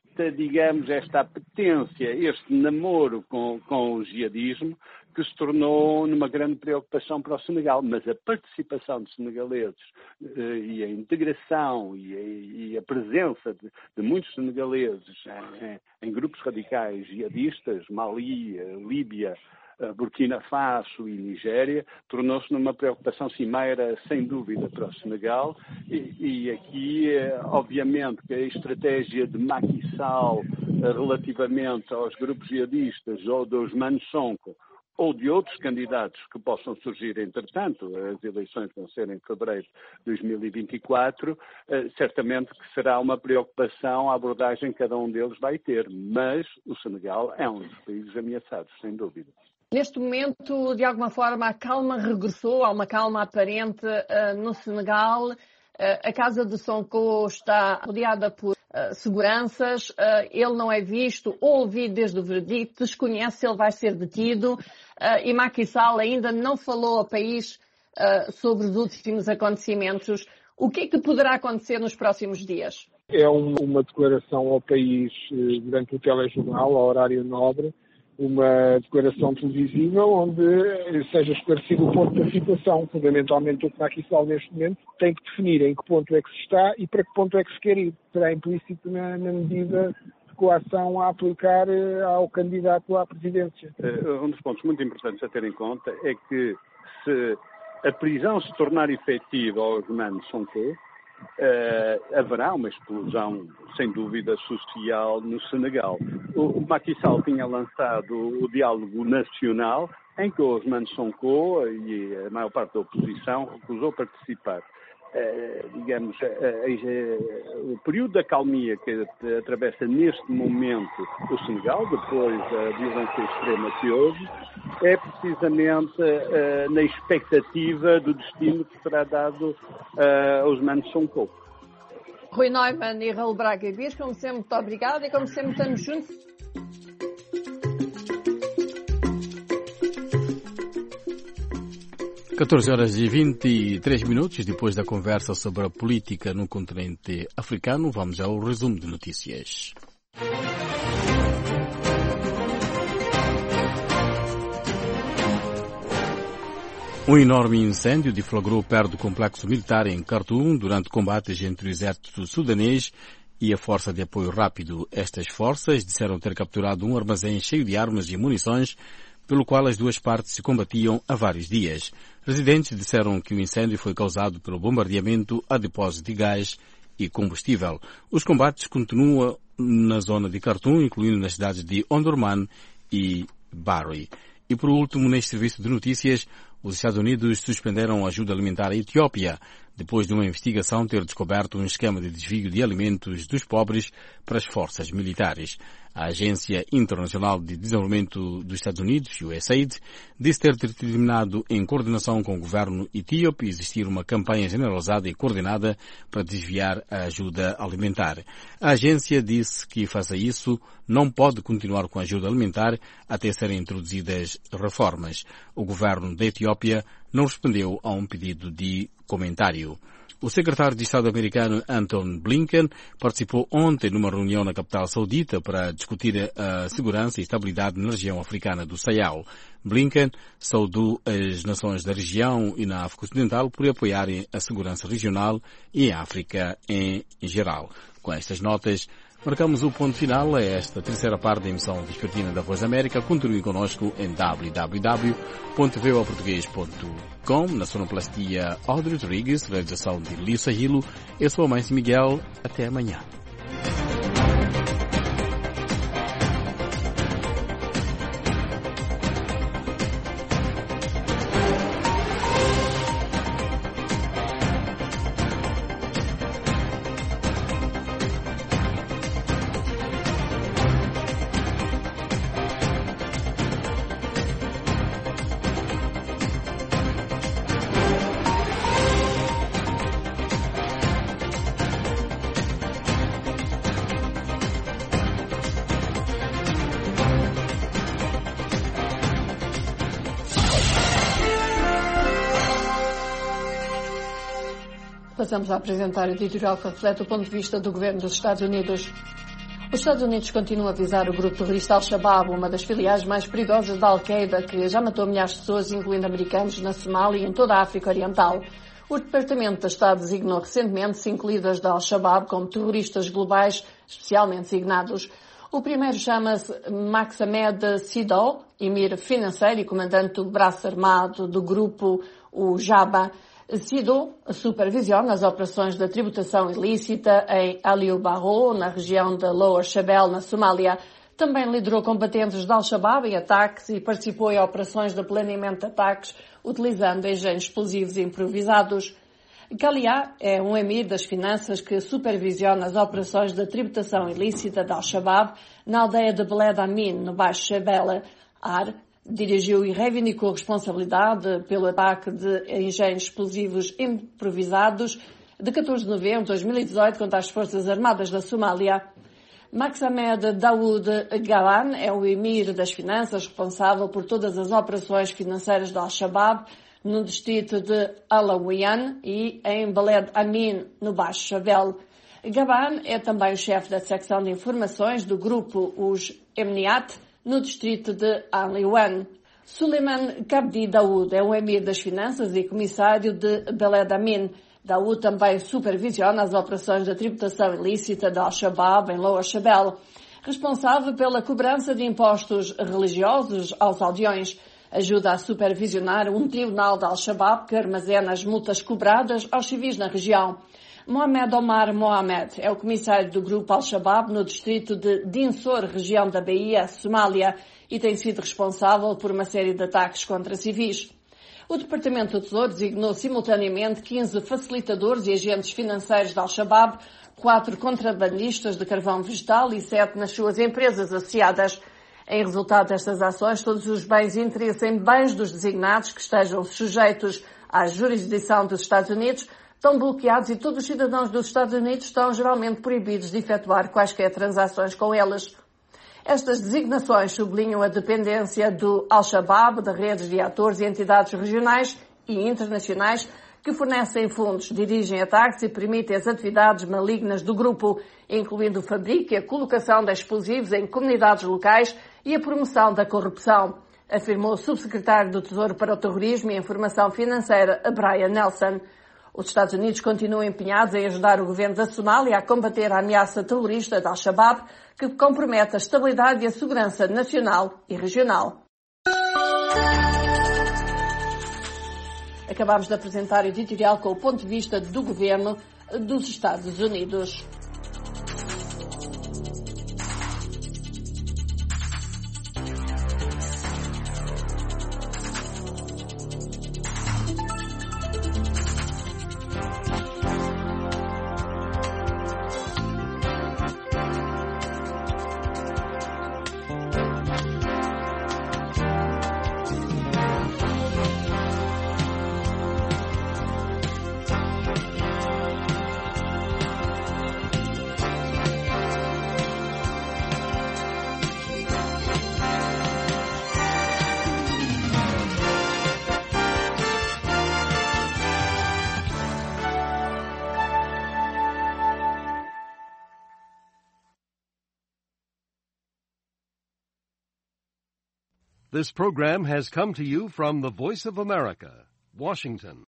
esta apetência, este namoro com o jihadismo, que se tornou numa grande preocupação para o Senegal. Mas a participação de senegaleses e a integração e a presença de muitos senegaleses em grupos radicais jihadistas, Mali, Líbia, Burkina Faso e Nigéria, tornou-se numa preocupação cimeira, sem dúvida, para o Senegal. E aqui, obviamente, que a estratégia de Macky Sall relativamente aos grupos jihadistas ou dos Ousmane Sonko, ou de outros candidatos que possam surgir, entretanto, as eleições vão ser em fevereiro de 2024, certamente que será uma preocupação a abordagem que cada um deles vai ter, mas o Senegal é um dos países ameaçados, sem dúvida. Neste momento, de alguma forma, a calma regressou, há uma calma aparente no Senegal. A casa de Sonko está rodeada por seguranças, ele não é visto ou ouvido desde o veredicto, desconhece se ele vai ser detido, e Macky Sall ainda não falou ao país sobre os últimos acontecimentos. O que é que poderá acontecer nos próximos dias? É uma declaração ao país durante o telejornal, ao horário nobre, uma declaração televisiva onde seja esclarecido o ponto da situação. Fundamentalmente, o que Macky Sall neste momento tem que definir em que ponto é que se está e para que ponto é que se quer ir. Será implícito na medida de coação a aplicar ao candidato à presidência. Um dos pontos muito importantes a ter em conta é que se a prisão se tornar efetiva aos Ousmane Sonko, haverá uma explosão, sem dúvida, social no Senegal. O Macky Sall tinha lançado o diálogo nacional, em que o Ousmane Sonko e a maior parte da oposição recusou participar. O período da calmia que atravessa neste momento o Senegal, depois da violência extrema que houve, é precisamente na expectativa do destino que será dado aos Ousmane Sonko. Rui Neumann e Raul Braga Pires, como sempre, muito obrigada e como sempre estamos juntos. Às 14h23, depois da conversa sobre a política no continente africano, vamos ao resumo de notícias. Um enorme incêndio deflagrou perto do complexo militar em Khartoum durante combates entre o exército sudanês e a Força de Apoio Rápido. Estas forças disseram ter capturado um armazém cheio de armas e munições, pelo qual as duas partes se combatiam há vários dias. Residentes disseram que o incêndio foi causado pelo bombardeamento a depósitos de gás e combustível. Os combates continuam na zona de Khartoum, incluindo nas cidades de Omdurman e Bari. E por último, neste serviço de notícias, os Estados Unidos suspenderam a ajuda alimentar à Etiópia depois de uma investigação ter descoberto um esquema de desvio de alimentos dos pobres para as forças militares. A Agência Internacional de Desenvolvimento dos Estados Unidos, USAID, disse ter determinado, em coordenação com o governo etíope, existir uma campanha generalizada e coordenada para desviar a ajuda alimentar. A agência disse que, face a isso, não pode continuar com a ajuda alimentar até serem introduzidas reformas. O governo da Etiópia não respondeu a um pedido de comentário. O secretário de Estado americano Anthony Blinken participou ontem numa reunião na capital saudita para discutir a segurança e estabilidade na região africana do Sahel. Blinken saudou as nações da região e na África Ocidental por apoiarem a segurança regional e a África em geral. Com estas notas, marcamos o ponto final a esta terceira parte da emissão vespertina da Voz da América. Continuem connosco em www.voaportugues.com. Na sonoplastia, Audrey Rodrigues, realização de Lisa Hilo. Eu sou a Mãe Miguel. Até amanhã. Passamos a apresentar o editorial que reflete o ponto de vista do governo dos Estados Unidos. Os Estados Unidos continuam a visar o grupo terrorista Al-Shabaab, uma das filiais mais perigosas da Al-Qaeda, que já matou milhares de pessoas, incluindo americanos, na Somália e em toda a África Oriental. O Departamento de Estado designou recentemente 5 líderes da Al-Shabaab como terroristas globais especialmente designados. O primeiro chama-se Mohamed Sidou, emir financeiro e comandante do braço armado do grupo, o Jabha. Sidou supervisiona as operações da tributação ilícita em Aliou Barrow, na região de Lower Shabelle, na Somália. Também liderou combatentes de Al-Shabaab em ataques e participou em operações de planeamento de ataques, utilizando engenhos explosivos improvisados. Kalia é um emir das finanças que supervisiona as operações da tributação ilícita de Al-Shabaab na aldeia de Beled Amin, no Baixo Shabelle. Dirigiu e reivindicou responsabilidade pelo ataque de engenhos explosivos improvisados de 14 de novembro de 2018 contra as Forças Armadas da Somália. Mohamed Daoud Galan é o emir das finanças responsável por todas as operações financeiras da Al-Shabaab no distrito de Alawiyan e em Beled Amin, no Baixo Shabelle. Galan é também o chefe da secção de informações do grupo Os Emniat, no distrito de Aliwan. Suleiman Kabdi Daoud é o emir das finanças e comissário de Beled Amin. Daoud também supervisiona as operações da tributação ilícita da Al-Shabaab em Lower Shabelle. Responsável pela cobrança de impostos religiosos aos aldeões, ajuda a supervisionar um tribunal da Al-Shabaab que armazena as multas cobradas aos civis na região. Mohamed Omar Mohamed é o comissário do grupo Al-Shabaab no distrito de Dinsor, região da Bahia, Somália, e tem sido responsável por uma série de ataques contra civis. O Departamento do Tesouro designou simultaneamente 15 facilitadores e agentes financeiros da Al-Shabaab, 4 contrabandistas de carvão vegetal e 7 nas suas empresas associadas. Em resultado destas ações, todos os bens e interesse em bens dos designados que estejam sujeitos à jurisdição dos Estados Unidos estão bloqueados e todos os cidadãos dos Estados Unidos estão geralmente proibidos de efetuar quaisquer transações com eles. Estas designações sublinham a dependência do Al-Shabaab de redes de atores e entidades regionais e internacionais que fornecem fundos, dirigem ataques e permitem as atividades malignas do grupo, incluindo o fabrico e a colocação de explosivos em comunidades locais e a promoção da corrupção, afirmou o subsecretário do Tesouro para o Terrorismo e a Informação Financeira, Brian Nelson. Os Estados Unidos continuam empenhados em ajudar o governo da Somália a combater a ameaça terrorista da Al-Shabaab, que compromete a estabilidade e a segurança nacional e regional. Acabamos de apresentar o editorial com o ponto de vista do governo dos Estados Unidos. This program has come to you from the Voice of America, Washington.